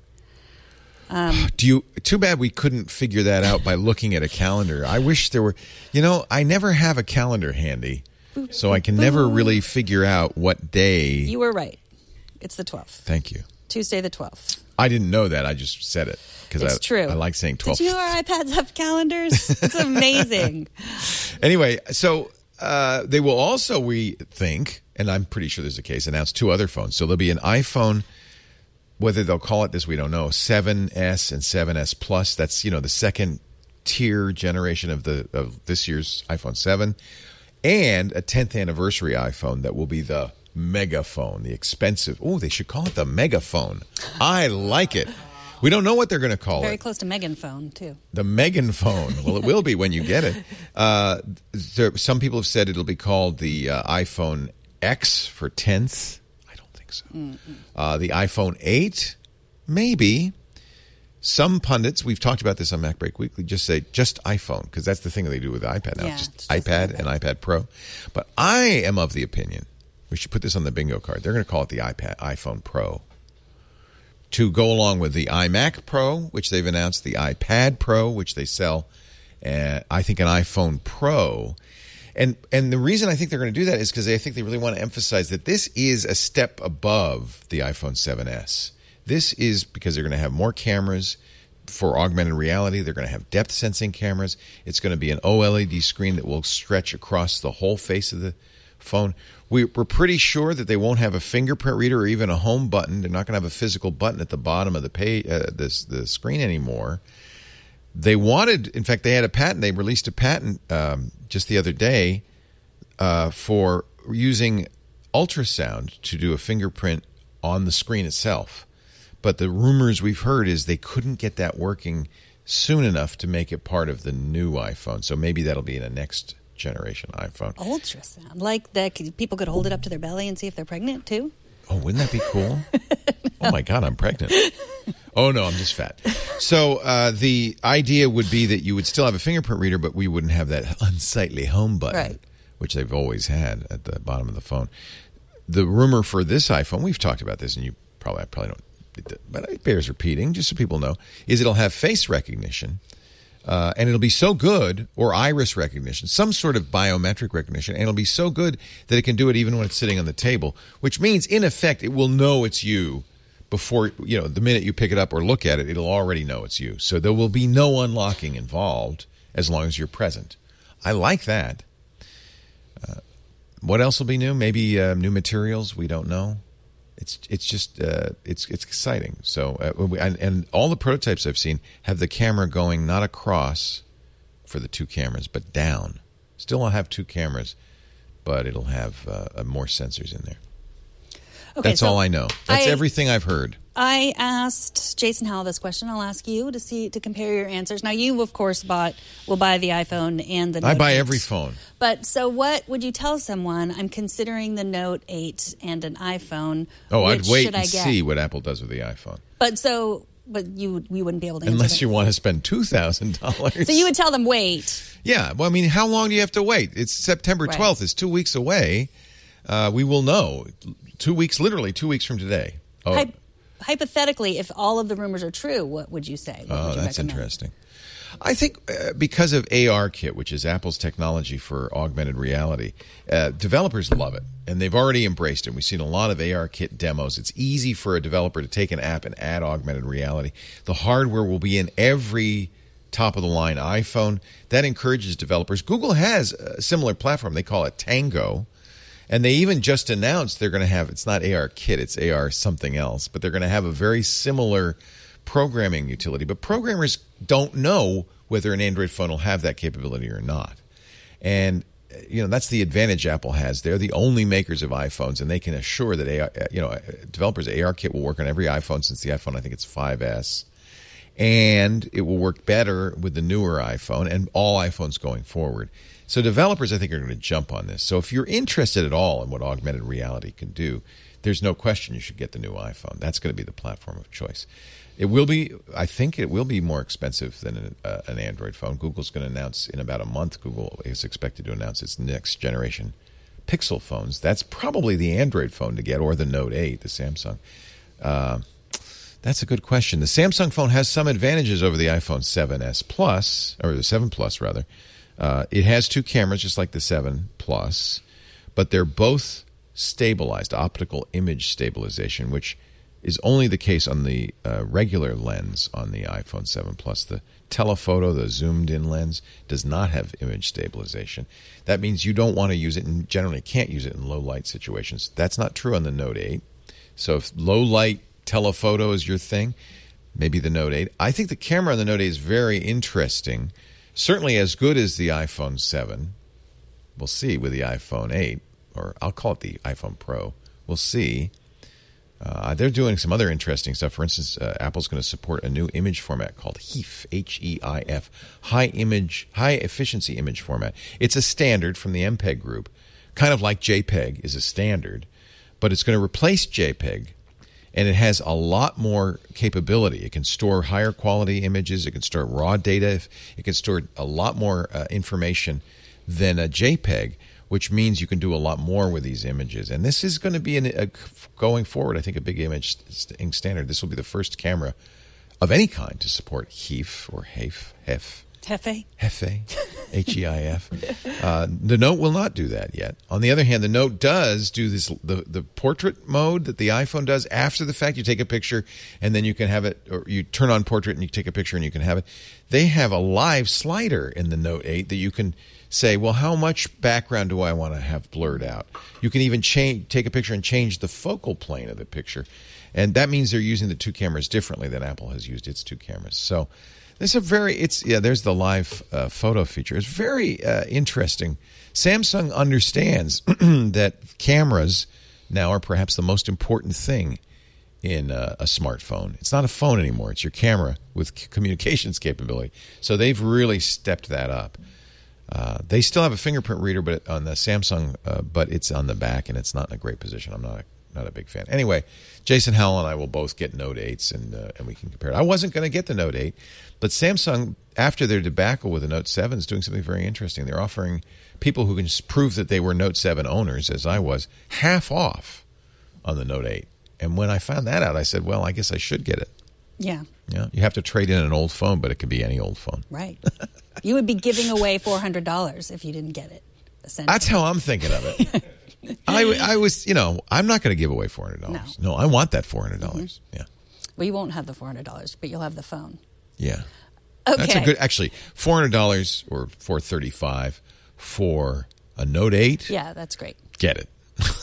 Um, Do you? Too bad we couldn't figure that out by looking at a calendar. I wish there were, you know, I never have a calendar handy, so I can never really figure out what day. You were right. It's the twelfth. Thank you. Tuesday the twelfth. I didn't know that. I just said it. It's I, true. I like saying twelfth. Did you know our iPads have calendars? It's amazing. Anyway, so... Uh, they will also, we think, and I'm pretty sure there's a case, announce two other phones. So there'll be an iPhone, whether they'll call it this, we don't know, seven S and seven S Plus. That's, you know, the second tier generation of the of this year's iPhone seven. And a tenth anniversary iPhone that will be the megaphone, the expensive. Oh, they should call it the megaphone. I like it. We don't know what they're going to call Very it. Very close to Megan phone, too. The Megan phone. Well, it will be when you get it. Uh, there, some people have said it'll be called the uh, iPhone X for tenth. I don't think so. Uh, the iPhone eight, maybe. Some pundits, we've talked about this on MacBreak Weekly, just say just iPhone, because that's the thing that they do with the iPad now. Yeah, just, just iPad iPad and iPad Pro. But I am of the opinion, we should put this on the bingo card, they're going to call it the iPad iPhone Pro. To go along with the iMac Pro, which they've announced, the iPad Pro, which they sell, uh, I think an iPhone Pro. And and the reason I think they're going to do that is because I think they really want to emphasize that this is a step above the iPhone seven S. This is because they're going to have more cameras for augmented reality. They're going to have depth sensing cameras. It's going to be an OLED screen that will stretch across the whole face of the phone. We, we're pretty sure that they won't have a fingerprint reader or even a home button. They're not going to have a physical button at the bottom of the pay, uh, this, the screen anymore. They wanted, in fact, they had a patent. They released a patent um, just the other day uh, for using ultrasound to do a fingerprint on the screen itself. But the rumors we've heard is they couldn't get that working soon enough to make it part of the new iPhone. So maybe that'll be in a next generation iPhone. Ultrasound. Like that, people could hold it up to their belly and see if they're pregnant too? Oh, wouldn't that be cool? Oh, my God, I'm pregnant. Oh, no, I'm just fat. So uh, the idea would be that you would still have a fingerprint reader, but we wouldn't have that unsightly home button, right, which they've always had at the bottom of the phone. The rumor for this iPhone, we've talked about this, and you probably I probably don't, but it bears repeating, just so people know, is it'll have face recognition, uh, and it'll be so good, or iris recognition, some sort of biometric recognition, and it'll be so good that it can do it even when it's sitting on the table, which means, in effect, it will know it's you before, you know, the minute you pick it up or look at it, it'll already know it's you. So there will be no unlocking involved as long as you're present. I like that. Uh, what else will be new? Maybe uh, new materials. We don't know. It's it's just uh, it's it's exciting. So uh, we, and, and all the prototypes I've seen have the camera going not across for the two cameras, but down. Still, I'll have two cameras, but it'll have uh, more sensors in there. Okay, That's so all I know. That's I, everything I've heard. I asked Jason Howell this question. I'll ask you to see to compare your answers. Now, you, of course, bought will buy the iPhone and the Note I buy eight. Every phone. But so what would you tell someone? I'm considering the Note eight and an iPhone. Oh, I'd wait and I see what Apple does with the iPhone. But so, but you we wouldn't be able to answer Unless that. you want to spend two thousand dollars. So you would tell them wait. Yeah. Well, I mean, how long do you have to wait? It's September twelfth. Right. It's two weeks away. Uh, we will know. Two weeks, literally two weeks from today. Oh. Hy- hypothetically, if all of the rumors are true, what would you say? What oh, would you that's recommend? Interesting. I think uh, because of ARKit, which is Apple's technology for augmented reality, uh, developers love it, and they've already embraced it. We've seen a lot of ARKit demos. It's easy for a developer to take an app and add augmented reality. The hardware will be in every top-of-the-line iPhone. That encourages developers. Google has a similar platform. They call it Tango. And they even just announced they're going to have, it's not ARKit, it's A R something else, but they're going to have a very similar programming utility. But programmers don't know whether an Android phone will have that capability or not. And, you know, that's the advantage Apple has. They're the only makers of iPhones, and they can assure that, A R, you know, developers, ARKit will work on every iPhone since the iPhone, I think it's five S. And it will work better with the newer iPhone and all iPhones going forward. So developers, I think, are going to jump on this. So if you're interested at all in what augmented reality can do, there's no question you should get the new iPhone. That's going to be the platform of choice. It will be, I think it will be more expensive than an, uh, an Android phone. Google's going to announce in about a month, Google is expected to announce its next generation Pixel phones. That's probably the Android phone to get, or the Note eight, the Samsung. Uh, that's a good question. The Samsung phone has some advantages over the iPhone seven S Plus, or the seven Plus, rather. Uh, it has two cameras, just like the seven Plus, but they're both stabilized, optical image stabilization, which is only the case on the uh, regular lens on the iPhone seven Plus. The telephoto, the zoomed-in lens, does not have image stabilization. That means you don't want to use it, and generally can't use it in low-light situations. That's not true on the Note eight. So if low-light telephoto is your thing, maybe the Note eight. I think the camera on the Note eight is very interesting. Certainly as good as the iPhone seven. We'll see with the iPhone eight, or I'll call it the iPhone Pro. We'll see. Uh, they're doing some other interesting stuff. For instance, uh, Apple's going to support a new image format called H E I F, H E I F, high image, high efficiency image format. It's a standard from the M P E G group, kind of like JPEG is a standard, but it's going to replace JPEG. And it has a lot more capability. It can store higher quality images. It can store raw data. It can store a lot more uh, information than a JPEG, which means you can do a lot more with these images. And this is going to be, an, a, going forward, I think, a big image standard. This will be the first camera of any kind to support H E I F or H E I F, H E F. Hefe. Hefe, H E I F. Uh, the Note will not do that yet. On the other hand, the Note does do this the, the portrait mode that the iPhone does after the fact. You take a picture and then you can have it, or you turn on portrait and you take a picture and you can have it. They have a live slider in the Note eight that you can say, well, how much background do I want to have blurred out? You can even change, take a picture and change the focal plane of the picture. And that means they're using the two cameras differently than Apple has used its two cameras. So It's a very, it's, yeah, there's the live uh, photo feature. It's very uh, interesting. Samsung understands that cameras now are perhaps the most important thing in a, a smartphone. It's not a phone anymore. It's your camera with c- communications capability. So they've really stepped that up. Uh, they still have a fingerprint reader, but on the Samsung, uh, but it's on the back and it's not in a great position. I'm not a, not a big fan. Anyway, Jason Howell and I will both get Note eights, and uh, and we can compare it. I wasn't going to get the Note eight, but Samsung, after their debacle with the Note seven, is doing something very interesting. They're offering people who can just prove that they were Note seven owners, as I was, half off on the Note eight. And when I found that out, I said, well, I guess I should get it. Yeah. Yeah. You have to trade in an old phone, but it could be any old phone. Right. You would be giving away four hundred dollars if you didn't get it. That's how I'm thinking of it. I, I was, you know, I'm not going to give away four hundred dollars. No. no, I want that four hundred dollars. Mm-hmm. Yeah. Well, you won't have the four hundred dollars, but you'll have the phone. Yeah. Okay. That's a good, actually, four hundred dollars or four hundred thirty-five dollars for a Note eight. Yeah, that's great. Get it.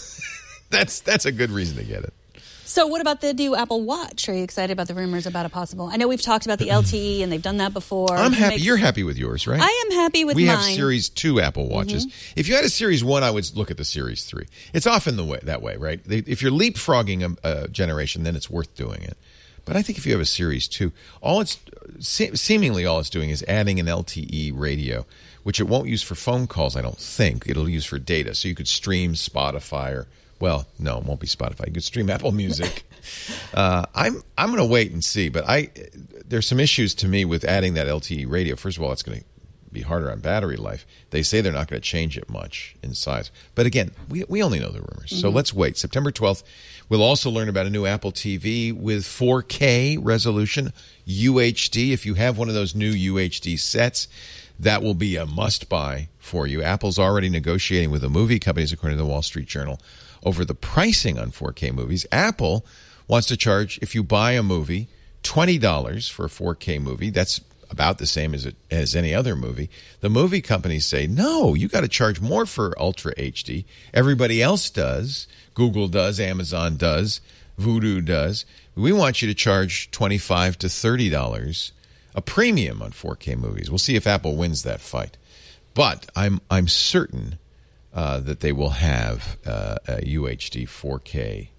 that's that's a good reason to get it. So what about the new Apple Watch? Are you excited about the rumors about a possible? I know we've talked about the L T E, and they've done that before. I'm happy. Makes... You're happy with yours, right? I am happy with we mine. We have Series two Apple Watches. Mm-hmm. If you had a Series one, I would look at the Series three. It's often the way that way, right? If you're leapfrogging a, a generation, then it's worth doing it. But I think if you have a Series two, all it's se- seemingly all it's doing is adding an L T E radio, which it won't use for phone calls, I don't think. It'll use for data. So you could stream Spotify or, well, no, it won't be Spotify. You could stream Apple Music. uh, I'm I'm going to wait and see. But I there's some issues to me with adding that L T E radio. First of all, it's going to be harder on battery life. They say they're not going to change it much in size. But again, we we only know the rumors. Mm-hmm. So let's wait. September twelfth, we'll also learn about a new Apple T V with four K resolution, U H D. If you have one of those new U H D sets, that will be a must-buy for you. Apple's already negotiating with the movie companies, according to the Wall Street Journal, over the pricing on four K movies. Apple wants to charge, if you buy a movie, twenty dollars for a four K movie. That's about the same as it, as any other movie. The movie companies say, no, you got to charge more for Ultra H D. Everybody else does. Google does. Amazon does. Vudu does. We want you to charge twenty-five to thirty dollars, a premium on four K movies. We'll see if Apple wins that fight. But I'm I'm certain uh, that they will have uh, a U H D four K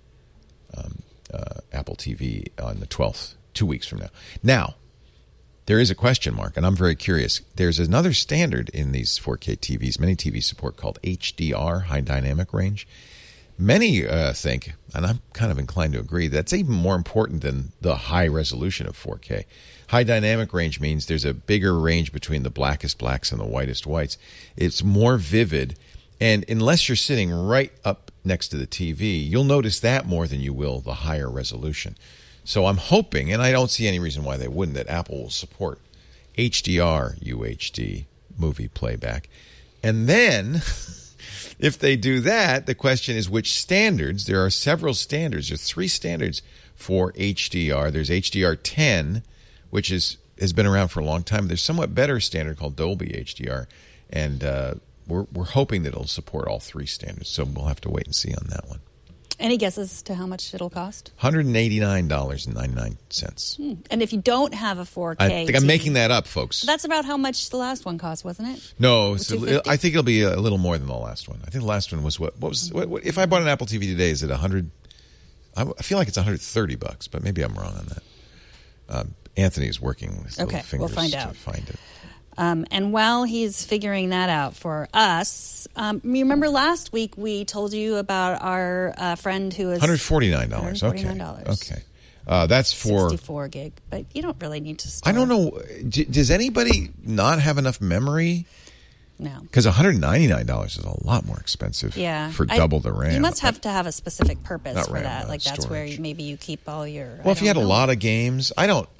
um, uh, Apple T V on the twelfth, two weeks from now. Now, there is a question mark, and I'm very curious. There's another standard in these four K T Vs, many T Vs support, called H D R, High Dynamic Range. Many uh, think, and I'm kind of inclined to agree, that's even more important than the high resolution of four K. High dynamic range means there's a bigger range between the blackest blacks and the whitest whites. It's more vivid, and unless you're sitting right up next to the T V, you'll notice that more than you will the higher resolution. So I'm hoping, and I don't see any reason why they wouldn't, that Apple will support H D R U H D movie playback. And then, if they do that, the question is which standards. There are several standards. There's three standards for H D R. There's H D R ten, which is has been around for a long time. There's a somewhat better standard called Dolby H D R, and uh, we're we're hoping that it'll support all three standards. So we'll have to wait and see on that one. Any guesses to how much it'll cost? one hundred eighty-nine dollars and ninety-nine cents. Hmm. And if you don't have a four K, I think I'm T V, making that up, folks. That's about how much the last one cost, wasn't it? No, so I think it'll be a little more than the last one. I think the last one was what? What was? What, what, if I bought an Apple T V today, is it one hundred? I feel like it's one hundred thirty bucks, but maybe I'm wrong on that. Um, Anthony is working with his okay, little fingers we'll find to out. find it. Um, and while he's figuring that out for us, um, you remember last week we told you about our uh, friend who was one hundred forty-nine dollars. one hundred forty-nine dollars. Okay. Okay. Uh, that's for sixty-four gig, but you don't really need to store. I don't know. D- does anybody not have enough memory? No. Because one hundred ninety-nine dollars is a lot more expensive yeah. for I, double the RAM. You must have to have a specific purpose Not for RAM, that. uh, Like that's storage. where maybe you keep all your. Well, I if you had don't a know. lot of games, I don't.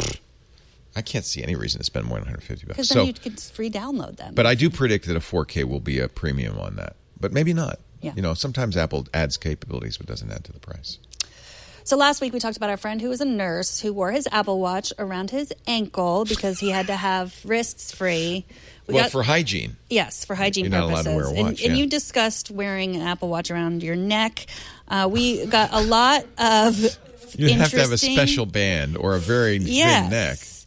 I can't see any reason to spend more than one hundred fifty bucks. Because So, then you can re-download them. but I do predict that a four K will be a premium on that, but maybe not. Yeah. You know, sometimes Apple adds capabilities but doesn't add to the price. So last week we talked about our friend who was a nurse who wore his Apple Watch around his ankle because he had to have wrists free. We well, got, for hygiene. yes, for hygiene You're not allowed purposes. to wear a watch, and, yeah. and you discussed wearing an Apple Watch around your neck. Uh, we got a lot of You have to have a interesting- special band or a very yes. thin neck.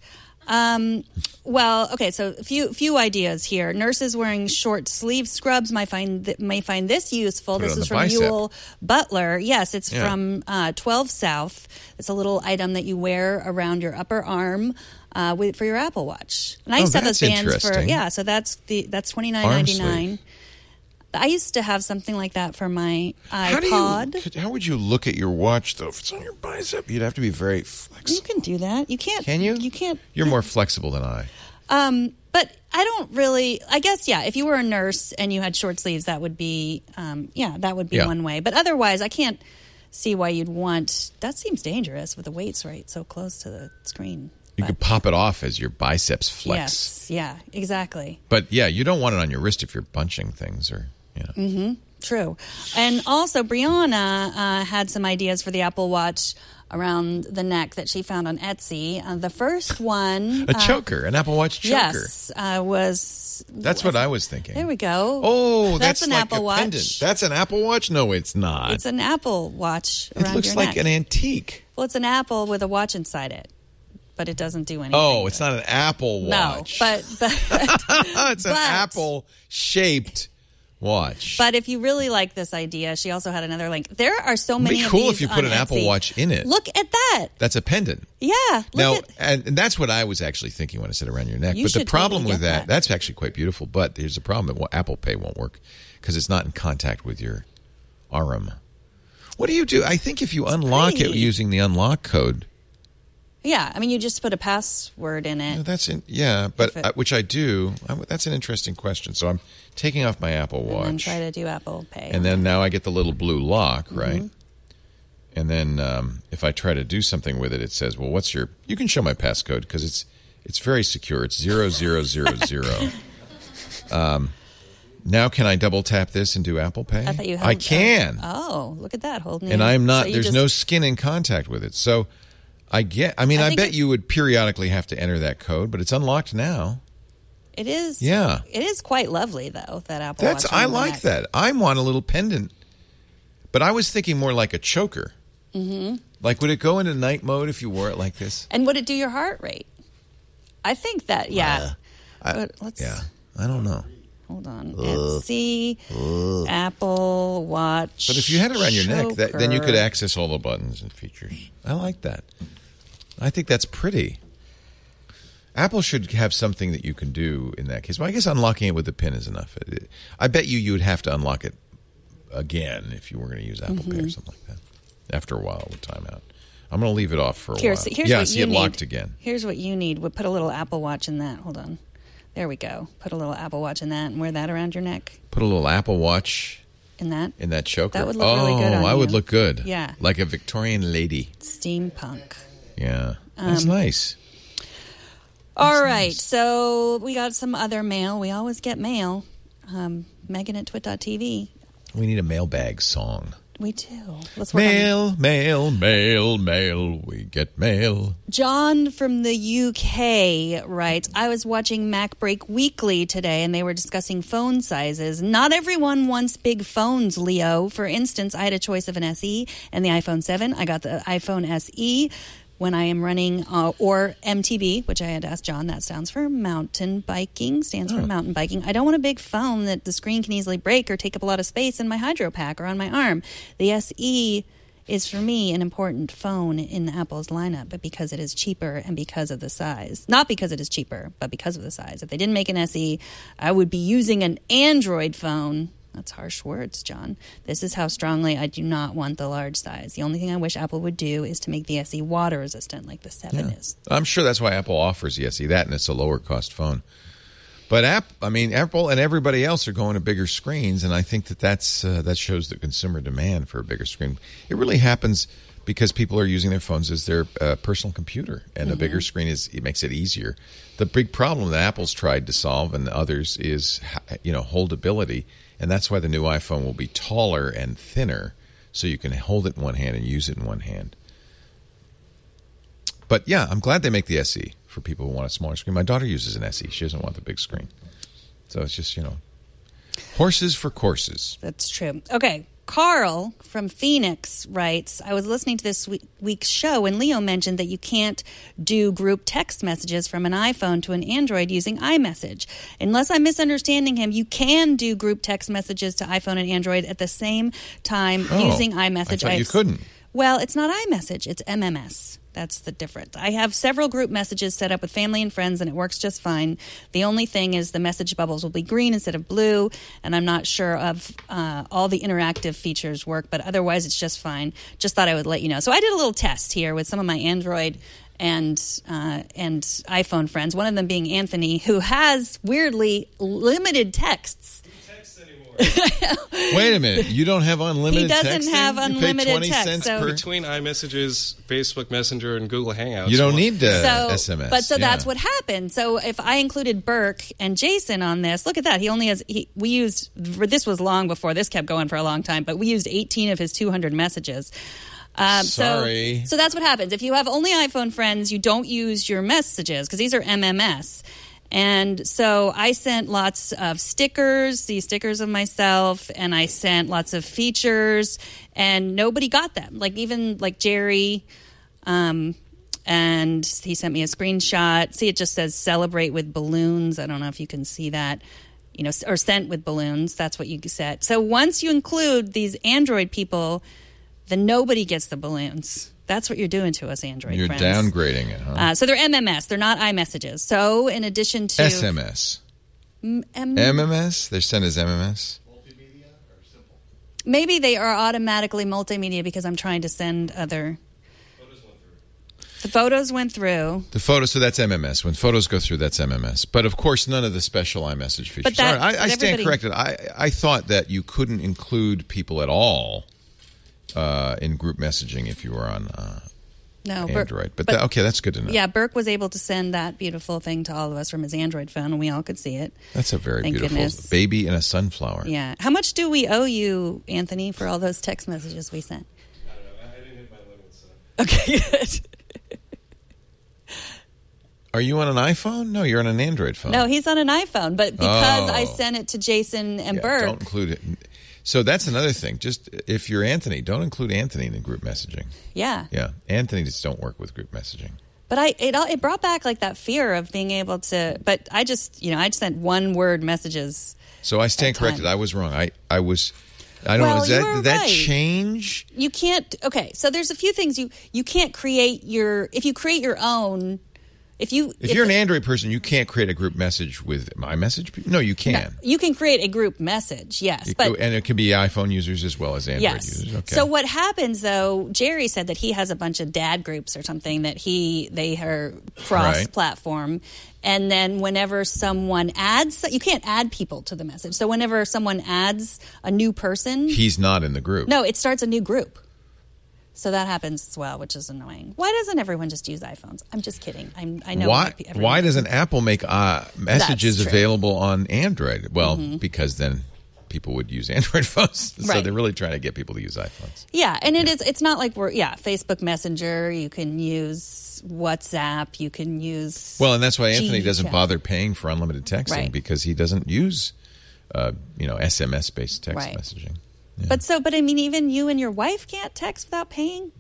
Um, well, okay, so a few few ideas here. Nurses wearing short sleeve scrubs might find th- may find this useful. Put it this on is the from bicep. Ewell Butler. Yes, it's Yeah. from uh, twelve South. It's a little item that you wear around your upper arm uh, with for your Apple Watch. And I Oh, used to have that's those bands for interesting. yeah. So that's the that's twenty nine Arm ninety nine. sleeve. I used to have something like that for my How, do iPod. you, could- how would you look at your watch, though, if it's on your bicep? You'd have to be very You flexible. can do that. You can't. Can you? You can't. You're more flexible than I. Um, but I don't really. I guess yeah. If you were a nurse and you had short sleeves, that would be um, yeah, that would be Yeah. one way. But otherwise, I can't see why you'd want. That seems dangerous with the weights right so close to the screen. You But- could pop it off as your biceps flex. Yes. Yeah. Exactly. But, yeah, you don't want it on your wrist if you're bunching things or, you know. Mm-hmm. True. And also, Brianna uh, had some ideas for the Apple Watch around the neck that she found on Etsy. Uh, the first one, A uh, choker, an Apple Watch choker. yes, uh, was. That's what I was thinking. There we go. Oh, that's, that's an like Apple a Watch. pendant. That's an Apple Watch? No, it's not. It's an Apple Watch it around looks your like neck. an antique. Well, it's an Apple with a watch inside it, but it doesn't do anything. Oh, it's not an Apple Watch. No, but but it's an but- Apple-shaped watch. but if you really like this idea, she also had another link. There are so It'd many. be of cool these if you put on an Apple Etsy. Watch in it. Look at that. That's a pendant. Yeah. Look Now, at. and, and that's what I was actually thinking when I said around your neck. You but the should problem totally with get that, that. that's actually quite beautiful. But there's a problem. Well, Apple Pay won't work because it's not in contact with your arm. What do you do? I think if you unlock it pretty. using the unlock code, Yeah, I mean, you just put a password in it. no, that's in, yeah, but If it- uh, which I do. I, that's an interesting question. So I'm taking off my Apple And then Watch, try to do Apple Pay. and then now I get the little blue lock, Mm-hmm. right? And then um, if I try to do something with it, it says, "Well, what's your?" You can show my passcode because it's it's very secure. It's zero zero zero zero. Um, now can I double tap this and do Apple Pay? I thought you I held- can, Oh, look at that. Holding and it. I'm not. So you There's just- no skin in contact with it, so I get. I mean, I I, think bet it- you would periodically have to enter that code, but it's unlocked now. It is. Yeah. It is quite lovely, though, that Apple That's Watch. I on the like neck. that. I want a little pendant, but I was thinking more like a choker. Mm-hmm. Like, would it go into night mode if you wore it like this? And would it do your heart rate? I think that, yeah. I- But let's yeah, I don't know. hold on. Etsy, Apple Watch. But if you had it around your neck, that, then you could choker. access all the buttons and features. I like that. I think that's pretty. Apple should have something that you can do in that case. Well, I guess unlocking it with the pin is enough. It- I bet you you would have to unlock it again if you were going to use Apple Mm-hmm. Pay or something like that. After a while, with timeout. I'm going to leave it off for a Here, while. see, here's yeah, what see you it need. locked again. Here's what you need. We'll put a little Apple Watch in that. Hold on. There we go. Put a little Apple Watch in that and wear that around your neck. Put a little Apple Watch In that. in that choker. That would look oh, really good on I would you. look good. Yeah. Like a Victorian lady. Steampunk. Yeah. That's Um, nice. All right, so we got some other mail. We always get mail. Um, Megan at twit dot t v. We need a mailbag song. We do. Let's work on it. Mail, mail, mail, mail. We get mail. John from the U K writes, I was watching Mac Break Weekly today and they were discussing phone sizes. Not everyone wants big phones, Leo. For instance, I had a choice of an S E and the iPhone seven. I got the iPhone S E when I am running, uh, or M T B, which I had asked John. That stands for mountain biking, stands for mountain biking. I don't want a big phone that the screen can easily break or take up a lot of space in my Hydro Pack or on my arm. The S E is for me an important phone in Apple's lineup, but because it is cheaper and because of the size. Not because it is cheaper, but because of the size. If they didn't make an S E, I would be using an Android phone. That's harsh words, John. This is how strongly I do not want the large size. The only thing I wish Apple would do is to make the S E water resistant like the seven is. I'm sure that's why Apple offers the S E that, and it's a lower cost phone. But App, I mean, Apple and everybody else are going to bigger screens, and I think that that's uh, that shows the consumer demand for a bigger screen. It really happens because people are using their phones as their uh, personal computer, and Mm-hmm. a bigger screen is it makes it easier. The big problem that Apple's tried to solve and others is, you know, holdability, and that's why the new iPhone will be taller and thinner, so you can hold it in one hand and use it in one hand. But yeah, I'm glad they make the S E for people who want a smaller screen. My daughter uses an S E; she doesn't want the big screen, so it's just, you know, horses for courses. That's true. Okay. Carl from Phoenix writes, I was listening to this week, week's show and Leo mentioned that you can't do group text messages from an iPhone to an Android using iMessage. Unless I'm misunderstanding him, you can do group text messages to iPhone and Android at the same time Oh, using iMessage. I thought I've- you couldn't. Well, it's not iMessage, it's M M S. That's the difference. I have several group messages set up with family and friends, and it works just fine. The only thing is the message bubbles will be green instead of blue, and I'm not sure of uh, all the interactive features work, but otherwise it's just fine. Just thought I would let you know. So I did a little test here with some of my Android and uh, and iPhone friends, one of them being Anthony, who has, weirdly, limited texts. Wait a minute. You don't have unlimited He doesn't texting? have You pay unlimited twenty text, cents so- per... Between iMessages, Facebook Messenger, and Google Hangouts. You don't well, need to So, S M S. but so yeah. that's what happened. So if I included Burke and Jason on this, look at that. He only has, he, we used, this was long before, this kept going for a long time, but we used eighteen of his two hundred messages. Um, Sorry. So, so that's what happens. If you have only iPhone friends, you don't use your messages because these are M M S. And so I sent lots of stickers, these stickers of myself, and I sent lots of features, and nobody got them. Like even like Jerry, um, and he sent me a screenshot. See, it just says celebrate with balloons. I don't know if you can see that, you know, or sent with balloons. That's what you set. So once you include these Android people, then nobody gets the balloons. That's what you're doing to us, Android You're friends. downgrading it, huh? Uh, so they're M M S. They're not iMessages. So in addition to S M S. M- M M S? They're sent as M M S? maybe they are automatically multimedia because I'm trying to send other. The photos went through. The photos, so that's M M S. When photos go through, that's M M S. But of course, none of the special iMessage features. But that- All right, I, I but stand everybody- corrected. I, I thought that you couldn't include people at all uh, in group messaging if you were on uh, No, Burke- Android. But, that, okay, that's good to know. Yeah, Burke was able to send that beautiful thing to all of us from his Android phone, and we all could see it. That's a very Thank beautiful goodness. baby and a sunflower. Yeah. How much do we owe you, Anthony, for all those text messages we sent? I don't know. I didn't hit my limit, so. Okay, good. Are you on an iPhone? No, you're on an Android phone. No, he's on an iPhone, but because Oh. I sent it to Jason and Yeah, Burke. don't include it. So that's another thing. Just if you're Anthony, don't include Anthony in group messaging. Yeah. Yeah, Anthony just don't work with group messaging. But I it all- it brought back like that fear of being able to. But I just you know I just sent one word messages. So I stand At corrected. times. I was wrong. I, I was. I don't Well, know. Does that, you were did that right. change? You can't. Okay, so there's a few things you you can't create your if you create your own. If you If, you're an Android person, you can't create a group message with my message. No, you can. you can create a group message, yes, It but go- and it can be iPhone users as well as Android yes. users. Okay. So what happens though? Jerry said that he has a bunch of dad groups or something that he they are cross-platform, and then whenever someone adds, you can't add people to the message. So whenever someone adds a new person, He's not in the group. no, it starts a new group. So that happens as well, which is annoying. Why doesn't everyone just use iPhones? I'm just kidding. I'm, I know. Why? everyone- Why doesn't Apple make uh, messages That's true. available on Android? Well, because then people would use Android phones. So Right. they're really trying to get people to use iPhones. Yeah, and it is. It's not like we're yeah. Facebook Messenger. You can use WhatsApp. You can use. Well, and that's why Anthony G doesn't chat. bother paying for unlimited texting Right. because he doesn't use, uh, you know, S M S based text Right. messaging. But so, but I mean, even you and your wife can't text without paying.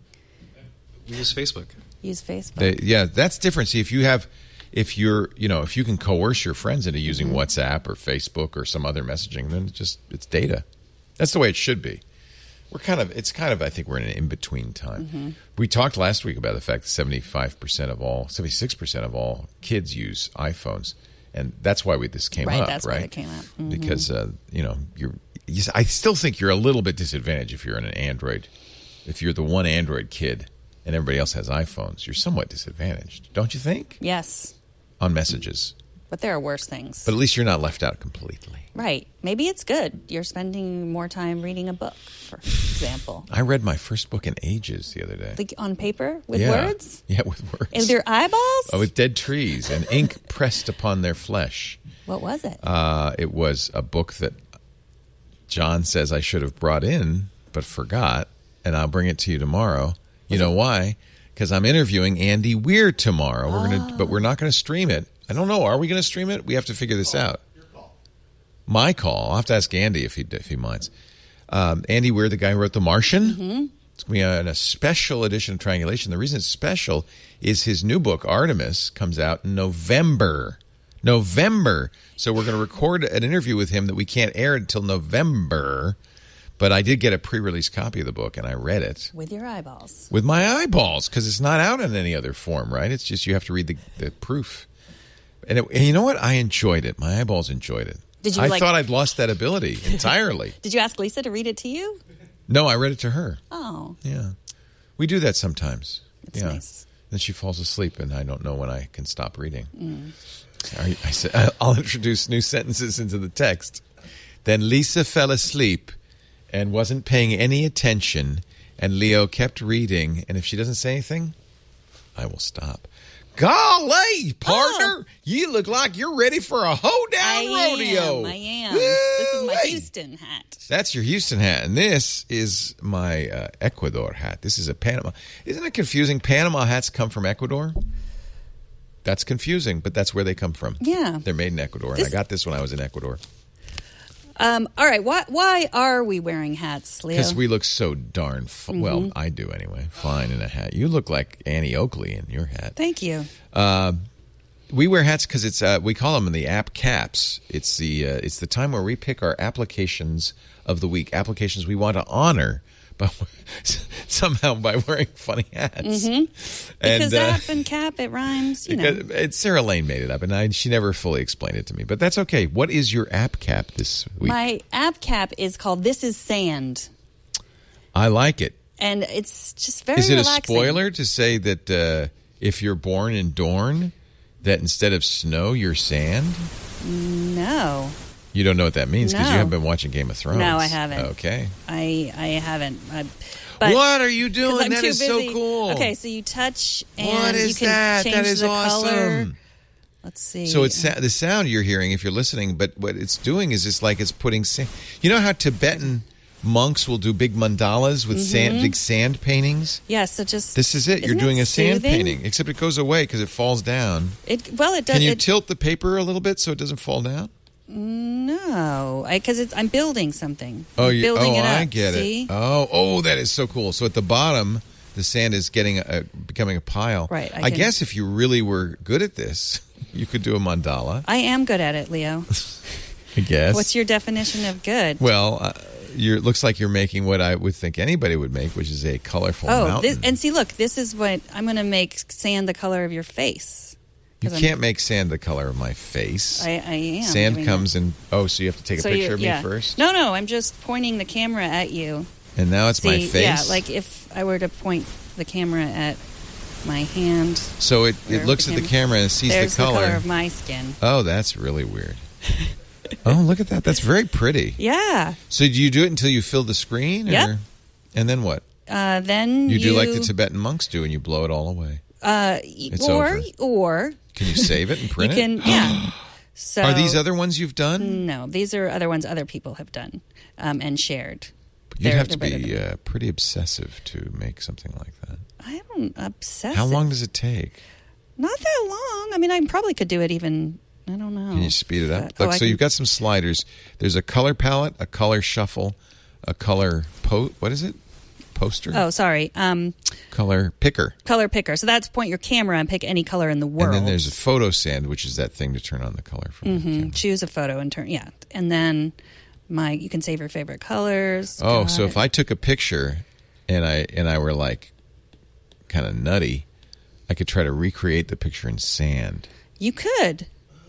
We use Facebook. Use Facebook. They, yeah, that's different. See, if you have, if you're, you know, if you can coerce your friends into using Mm-hmm. WhatsApp or Facebook or some other messaging, then it's just it's data. That's the way it should be. We're kind of, it's kind of, I think we're in an in between time. Mm-hmm. We talked last week about the fact that seventy-five percent of all, seventy-six percent of all kids use iPhones, and that's why we this came Right, up, that's why right? it came up. Mhm. Because uh, you know, you're. You, I still think you're a little bit disadvantaged if you're in an Android. If you're the one Android kid and everybody else has iPhones, you're somewhat disadvantaged, don't you think? Yes, On messages. but there are worse things. But at least you're not left out completely. Right? Maybe it's good. You're spending more time reading a book, for example, I read my first book in ages the other day. like on paper with yeah. words Yeah, with words. and their eyeballs. Oh, with dead trees and ink pressed upon their flesh. What was it? Uh, it was a book that John says I should have brought in, but forgot, and I'll bring it to you tomorrow. You know why? Because I'm interviewing Andy Weir tomorrow. We're gonna, but we're not going to stream it. I don't know. Are we going to stream it? We have to figure this out. My call. I'll have to ask Andy if he if he minds. Um, Andy Weir, the guy who wrote The Martian. Mm-hmm. It's going to be on a special edition of Triangulation. The reason it's special is his new book, Artemis, comes out in November. November. So we're going to record an interview with him that we can't air until November. But I did get a pre-release copy of the book, and I read it. With your eyeballs. With my eyeballs, because it's not out in any other form, right? It's just you have to read the, the proof. And, it, and you know what? I enjoyed it. My eyeballs enjoyed it. Did you I like- thought I'd lost that ability entirely. Did you ask Lisa to read it to you? No, I read it to her. Oh. Yeah. We do that sometimes. It's yeah. nice. Then she falls asleep, and I don't know when I can stop reading. Mm. Sorry, I said, I'll introduce new sentences into the text. Then Lisa fell asleep and wasn't paying any attention, and Leo kept reading, and if she doesn't say anything, I will stop. Golly, partner, Oh. you look like you're ready for a hoedown I rodeo. am. I am. This is my Woo-wee. Houston hat. That's your Houston hat, and this is my uh, Ecuador hat. This is a Panama. Isn't it confusing? Panama hats come from Ecuador? That's confusing, but that's where they come from. Yeah. They're made in Ecuador, and This- I got this when I was in Ecuador. Um, all right. Why, why are we wearing hats, Leo? Because we look so darn, fu- Mm-hmm. well, I do anyway, fine in a hat. You look like Annie Oakley in your hat. Thank you. Uh, we wear hats because it's uh, we call them the app caps. It's the uh, it's the time where we pick our applications of the week, applications we want to honor, but somehow by wearing funny hats. Mm-hmm. Because and, uh, app and cap, it rhymes. You know. because- it's Sarah Lane made it up, and I, she never fully explained it to me. But that's okay. What is your app cap this week? My app cap is called "This Is Sand," I like it. and it's just very Is it relaxing. a spoiler to say that uh, if you're born in Dorne, that instead of snow, you're sand? No, You don't know what that means because No. you haven't been watching Game of Thrones. No, I haven't. Okay. I I haven't. I, but what are you 'cause doing? I'm That too is busy. so cool. Okay, so you touch and What is you can that? change That is the awesome. color. Let's see. So it's sa- the sound you're hearing if you're listening, but what it's doing is it's like it's putting sand. You know how Tibetan monks will do big mandalas with sand, big sand paintings? yeah. So just This is it. You're isn't doing that a sand soothing? painting, except it goes away because it falls down. It well, it does. Can you it, tilt the paper a little bit so it doesn't fall down? No, because I'm building something. Oh, I'm you, building oh, it up. I get see? it. Oh, oh, that is so cool. So at the bottom, the sand is getting a, becoming a pile. Right, I I, can- guess if you really were good at this, you could do a mandala. I am good at it, Leo. I guess. What's your definition of good? Well, uh, you're, it looks like you're making what I would think anybody would make, which is a colorful oh, mountain. this, and see, look, this is what I'm going to make sand the color of your face. you 'Cause I'm- can't make sand the color of my face. I, I am. Sand doing comes it. in. Oh, so you have to take a So picture you- of me yeah. first? No, no, I'm just pointing the camera at you. And now it's See, my face? yeah, like if I were to point the camera at my hand, So it, Where it looks the at the cam- camera and sees there's the color. color of my skin. Oh, that's really weird. Oh, look at that. That's very pretty. Yeah. So do you do it until you fill the screen? Or, Yep. And then what? Uh, then You, you do like the Tibetan monks do and you blow it all away. Uh, It's or over. or Can you save it and you print can it? yeah. So Are these other ones you've done? No, these are other ones other people have done um, and shared. You'd They're- have to they're better be than- uh, pretty obsessive to make something like that. I'm obsessed. How long does it take? Not that long. I mean, I probably could do it even. I don't know. Can you speed it up? But- Look, oh, I so can- you've got some sliders. There's a color palette, a color shuffle, a color po. What is it? Poster. Oh, sorry. Um, Color picker. color picker. So that's point your camera and pick any color in the world. And then there's a photo sand, which is that thing to turn on the color from the camera. choose a photo and turn. Yeah, and then my you can save your favorite colors. Oh, Got so it. if I took a picture and I and I were like kind of nutty, I could try to recreate the picture in sand. you could.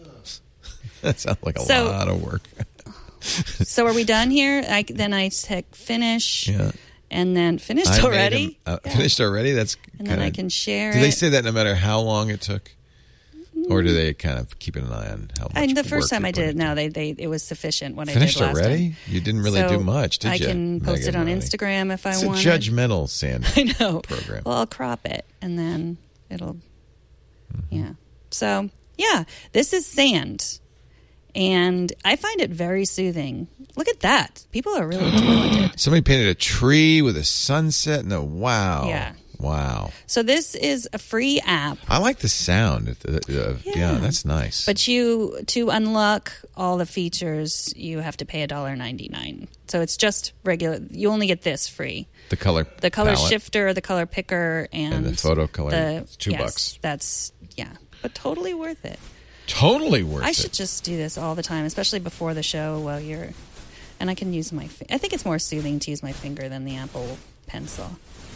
That sounds like a So- lot of work. So are we done here? I, then I tick finish. Yeah. And then finished I made already. them- uh, Yeah. Finished already? That's And kinda, then I can share Do they it. say that no matter how long it took? Or do they kind of keep an eye on how much And the work first time you I put did it, into no, they they it was sufficient. What Finished I did last already? time. You didn't really So do much, did I you? can post Megan it on Roney? Instagram if I It's a want. judgmental sand I know. program. Well, I'll crop it and then it'll. Mm-hmm. Yeah. So yeah, this is sand, and I find it very soothing. Look at that. People are really talented. Somebody painted a tree with a sunset and a wow. Yeah. Wow. So this is a free app. I like the sound. Of the, uh, yeah. yeah, that's nice. But you to unlock all the features, you have to pay one dollar and ninety-nine cents. So it's just regular. You only get this free. The color The color palette. shifter, the color picker, and, And the photo color. The, It's two yes, bucks. That's, yeah. But totally worth it. Totally worth I it. should just do this all the time, especially before the show while you're... And I can use my... I think it's more soothing to use my finger than the Apple Pencil.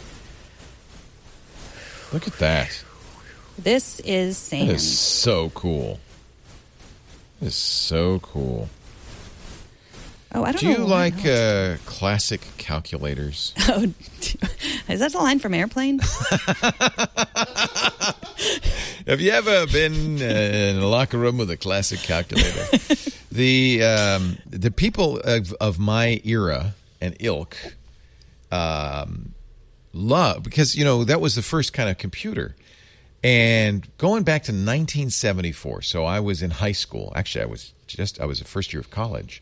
Look at that. This is sand. That is so cool. That is so cool. Oh, I don't Do know. you what like else. uh, classic calculators? Oh, is that the line from Airplane? Have you ever been uh, in a locker room with a classic calculator? the um, the people of, of my era and ilk um, love, because, you know, that was the first kind of computer. And going back to nineteen seventy-four, so I was in high school. Actually, I was just I was the first year of college.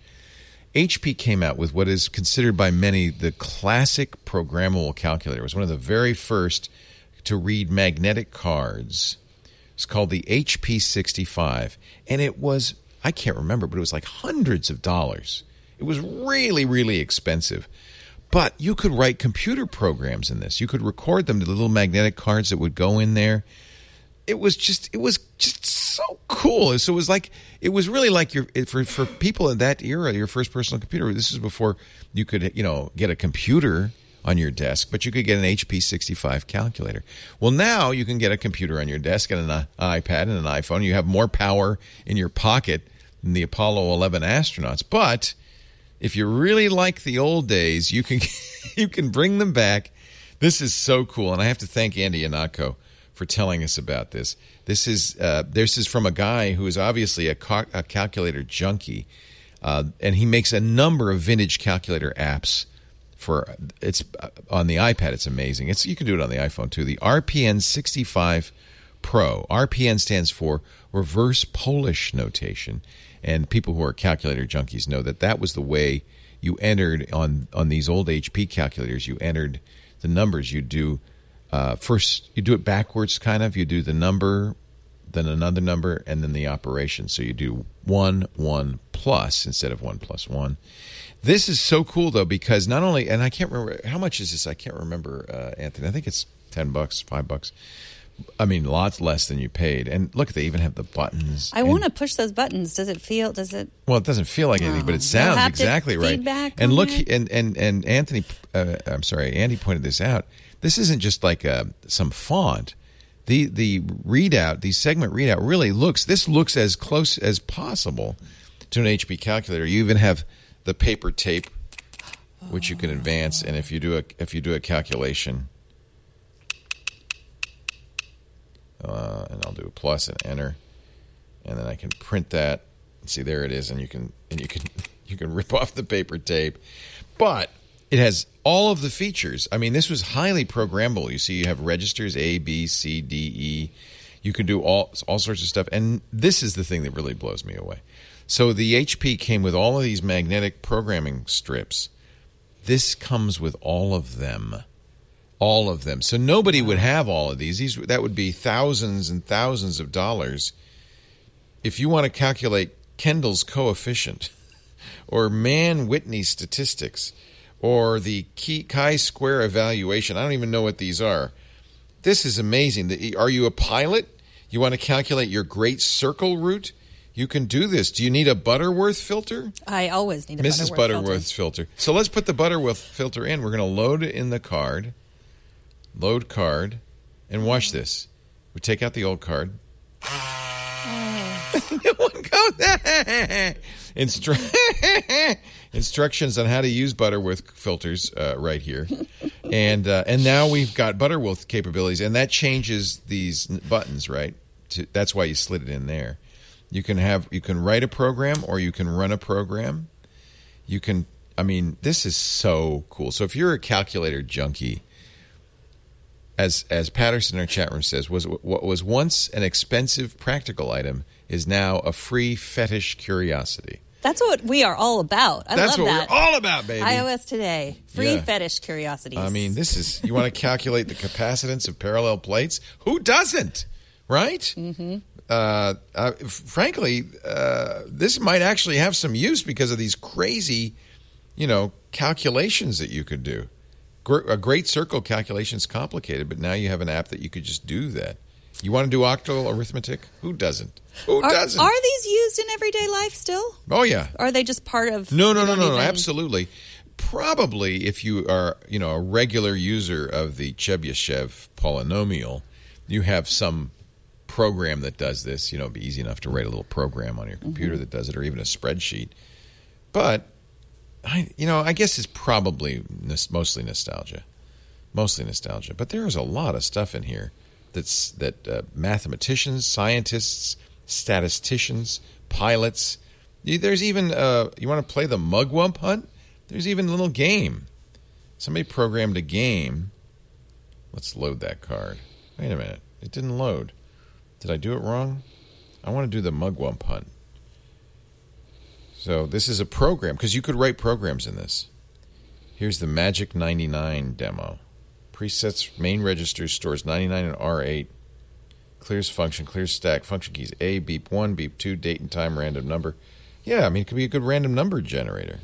H P came out with what is considered by many the classic programmable calculator. It was one of the very first to read magnetic cards. It's called the H P sixty-five, and it was, I can't remember, but it was like hundreds of dollars. It was really, really expensive. But you could write computer programs in this. You could record them to the little magnetic cards that would go in there. It was just, it was just so cool. So it was like, it was really like your, for, for people in that era, your first personal computer. This is before you could, you know, get a computer on your desk, but you could get an H P sixty-five calculator. Well, now you can get a computer on your desk and an iPad and an iPhone. You have more power in your pocket than the Apollo eleven astronauts. But if you really like the old days, you can you can bring them back. This is so cool, and I have to thank Andy Ihnatko for telling us about this. This is uh, this is from a guy who is obviously a, cal- a calculator junkie, uh, and he makes a number of vintage calculator apps. For it's on the iPad, it's amazing. It's you can do it on the iPhone too. The R P N sixty-five Pro. R P N stands for Reverse Polish Notation, and people who are calculator junkies know that that was the way you entered on on these old H P calculators. You entered the numbers. You do uh, first. You do it backwards, kind of. You do the number, then another number, and then the operation. So you do one one plus instead of one plus one. This is so cool, though, because not only, and I can't remember, how much is this? I can't remember, uh, Anthony. I think it's ten bucks, five bucks. I mean, lots less than you paid. And look, they even have the buttons. I want to push those buttons. Does it feel, does it? Well, it doesn't feel like anything, Oh. but it sounds Haptic exactly right. feedback And on look, there? and, and, and Anthony, uh, I'm sorry, Andy pointed this out. This isn't just like uh, some font. The, the readout, the segment readout really looks, this looks as close as possible to an H P calculator. You even have the paper tape, which you can advance, and if you do a if you do a calculation, uh, and I'll do a plus and enter, and then I can print that. See, there it is, and you can and you can you can rip off the paper tape, but it has all of the features. I mean, this was highly programmable. You see, you have registers A, B, C, D, E. You can do all all sorts of stuff, and this is the thing that really blows me away. So the H P came with all of these magnetic programming strips. This comes with all of them. All of them. So nobody would have all of these. These that would be thousands and thousands of dollars. If you want to calculate Kendall's coefficient or Mann-Whitney statistics or the chi-square evaluation, I don't even know what these are. This is amazing. Are you a pilot? You want to calculate your great circle route? You can do this. Do you need a Butterworth filter? I always need a Missus Butterworth, Butterworth filter. So let's put the Butterworth filter in. We're going to load it in the card. Load card. And watch this. We take out the old card. New one goes. Instru- Instructions on how to use Butterworth filters uh, right here. And uh, and now we've got Butterworth capabilities. And that changes these buttons, right? To, that's why you slid it in there. You can have you can write a program or you can run a program. You can I mean, this is so cool. So if you're a calculator junkie, as as Patterson in our chat room says, was what was once an expensive practical item is now a free fetish curiosity. That's what we are all about. I That's love what that. we're all about, baby. iOS Today. Free Yeah. fetish curiosities. I mean, this is, you want to calculate the capacitance of parallel plates? Who doesn't? Right? Mm-hmm. Uh, uh, frankly, uh, this might actually have some use because of these crazy, you know, calculations that you could do. Gr- a great circle calculation is complicated, but now you have an app that you could just do that. You want to do octal arithmetic? Who doesn't? Who are, doesn't? are these used in everyday life still? Oh, yeah. Or are they just part of... No, no, we no, don't no, no, even- absolutely. Probably if you are, you know, a regular user of the Chebyshev polynomial, you have some program that does this. You know, it'd be easy enough to write a little program on your computer mm-hmm. that does it, or even a spreadsheet. But, I, you know, I guess it's probably nos- mostly nostalgia. Mostly nostalgia. But there is a lot of stuff in here that's that uh, mathematicians, scientists, statisticians, pilots. There's even, uh, you want to play the mugwump hunt? There's even a little game. Somebody programmed a game. Let's load that card. Wait a minute. It didn't load. Did I do it wrong? I want to do the mugwump hunt. So this is a program, because you could write programs in this. Here's the Magic ninety-nine demo. Presets, main register, stores ninety-nine and R eight. Clears function, clears stack. Function keys A, beep one, beep two, date and time, random number. Yeah, I mean, it could be a good random number generator.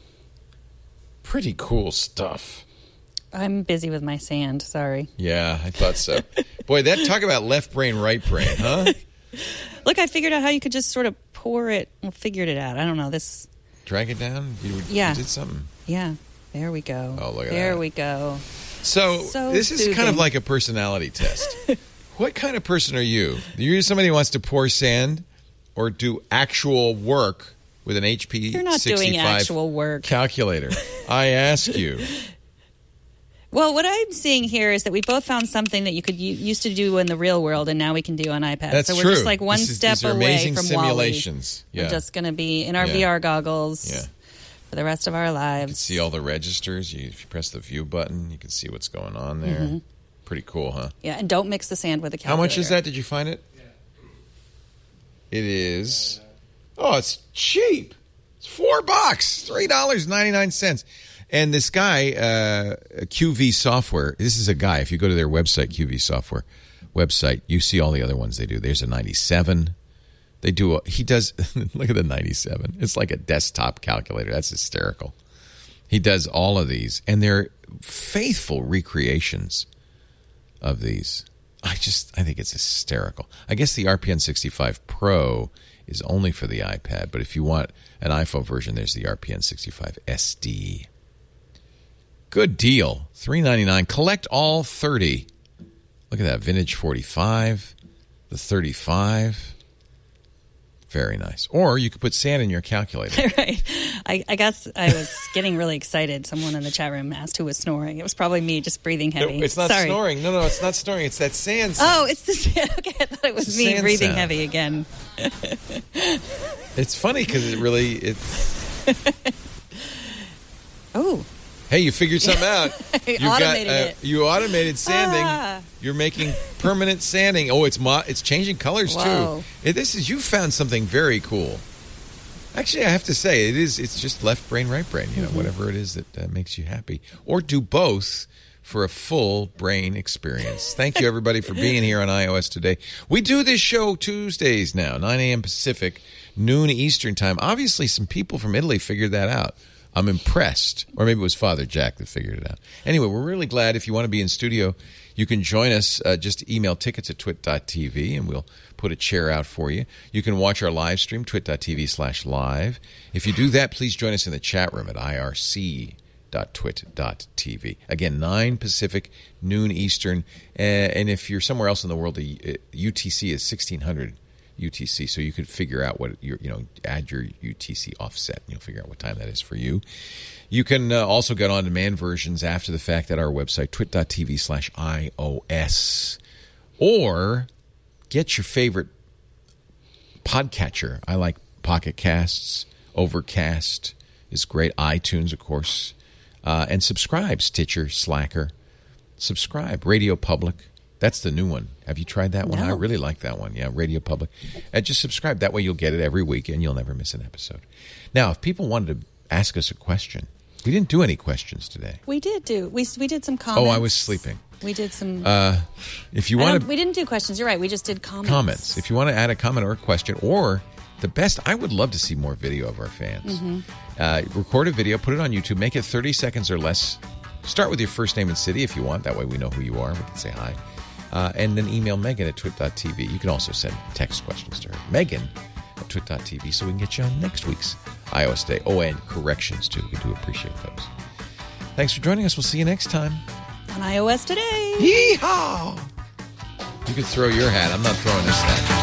Pretty cool stuff. I'm busy with my sand, sorry. Yeah, I thought so. Boy, that talk about left brain, right brain, huh? Look, I figured out how you could just sort of pour it. Well, figured it out. I don't know. This. Drag it down? You, yeah. You did something. Yeah. There we go. Oh, look at there that. There we go. So, so this is soothing. kind of like a personality test. What kind of person are you? You're somebody who wants to pour sand or do actual work with an H P You're not doing actual work. Calculator. I ask you. Well, what I'm seeing here is that we both found something that you could u- used to do in the real world, and now we can do on iPads. That's so we're true. just like one This is- step these are away amazing from simulations. WALL-E. Yeah. We're just going to be in our Yeah. V R goggles Yeah. for the rest of our lives. You can see all the registers. You, if you press the view button, you can see what's going on there. Mm-hmm. Pretty cool, huh? Yeah, and don't mix the sand with the How calculator. much is that? Did you find it? It is. Oh, it's cheap. It's four bucks. Three dollars ninety nine cents. And this guy, uh, Q V Software. This is a guy. If you go to their website, Q V Software website, you see all the other ones they do. There's a ninety-seven. They do. A, he does. Look at the ninety-seven. It's like a desktop calculator. That's hysterical. He does all of these, and they're faithful recreations of these. I just, I think it's hysterical. I guess the R P N sixty-five Pro is only for the iPad, but if you want an iPhone version, there's the R P N sixty-five S D. Good deal. three ninety-nine. Collect all thirty. Look at that. Vintage forty-five. The thirty-five. Very nice. Or you could put sand in your calculator. Right. I, I guess I was getting really excited. Someone in the chat room asked who was snoring. It was probably me, just breathing heavy. No, it's not Sorry. snoring. No, no, it's not snoring. It's that sand sound. Oh, it's the sand. Okay, I thought it was It's me sand breathing sound. heavy again. It's funny because it really... It's... Oh. Hey, you figured something out. I You automated got, uh, it. You automated sanding. Ah. You're making permanent sanding. Oh, it's mo- it's changing colors Whoa. too. It, this is you found something very cool. Actually, I have to say it is. It's just left brain, right brain. You know, Mm-hmm. whatever it is that uh, makes you happy, or do both for a full brain experience. Thank you, everybody, for being here on iOS Today. We do this show Tuesdays now, nine a.m. Pacific, noon Eastern time. Obviously, some people from Italy figured that out. I'm impressed. Or maybe it was Father Jack that figured it out. Anyway, we're really glad. If you want to be in studio, you can join us. Uh, just email tickets at twit dot t v, and we'll put a chair out for you. You can watch our live stream, twit dot t v slash live. If you do that, please join us in the chat room at I R C dot twit dot t v. Again, nine Pacific, noon Eastern. Uh, and if you're somewhere else in the world, the U T C is sixteen hundred U T C, so you could figure out what your, you know, add your U T C offset, and you'll figure out what time that is for you. You can uh, also get on-demand versions after the fact at our website, twit dot t v slash I O S, or get your favorite podcatcher. I like Pocket Casts, Overcast is great, iTunes, of course, uh, and subscribe, Stitcher, Slacker. Subscribe, Radio Public. That's the new one. Have you tried that one? No. I really like that one. Yeah, Radio Public. And just subscribe. That way you'll get it every week and you'll never miss an episode. Now, if people wanted to ask us a question, we didn't do any questions today. We did do. We we did some comments. Oh, I was sleeping. We did some. Uh, if you I want don't- to... we didn't do questions. You're right. We just did comments. Comments. If you want to add a comment or a question, or the best, I would love to see more video of our fans. Mm-hmm. Uh, record a video, put it on YouTube, make it thirty seconds or less. Start with your first name and city if you want. That way we know who you are. We can say hi. Uh, and then email Megan at twit dot t v. You can also send text questions to her. Megan at twit dot t v so we can get you on next week's iOS Day. Oh, and corrections, too. We do appreciate those. Thanks for joining us. We'll see you next time. On iOS Today. Yeehaw! You can throw your hat. I'm not throwing this hat.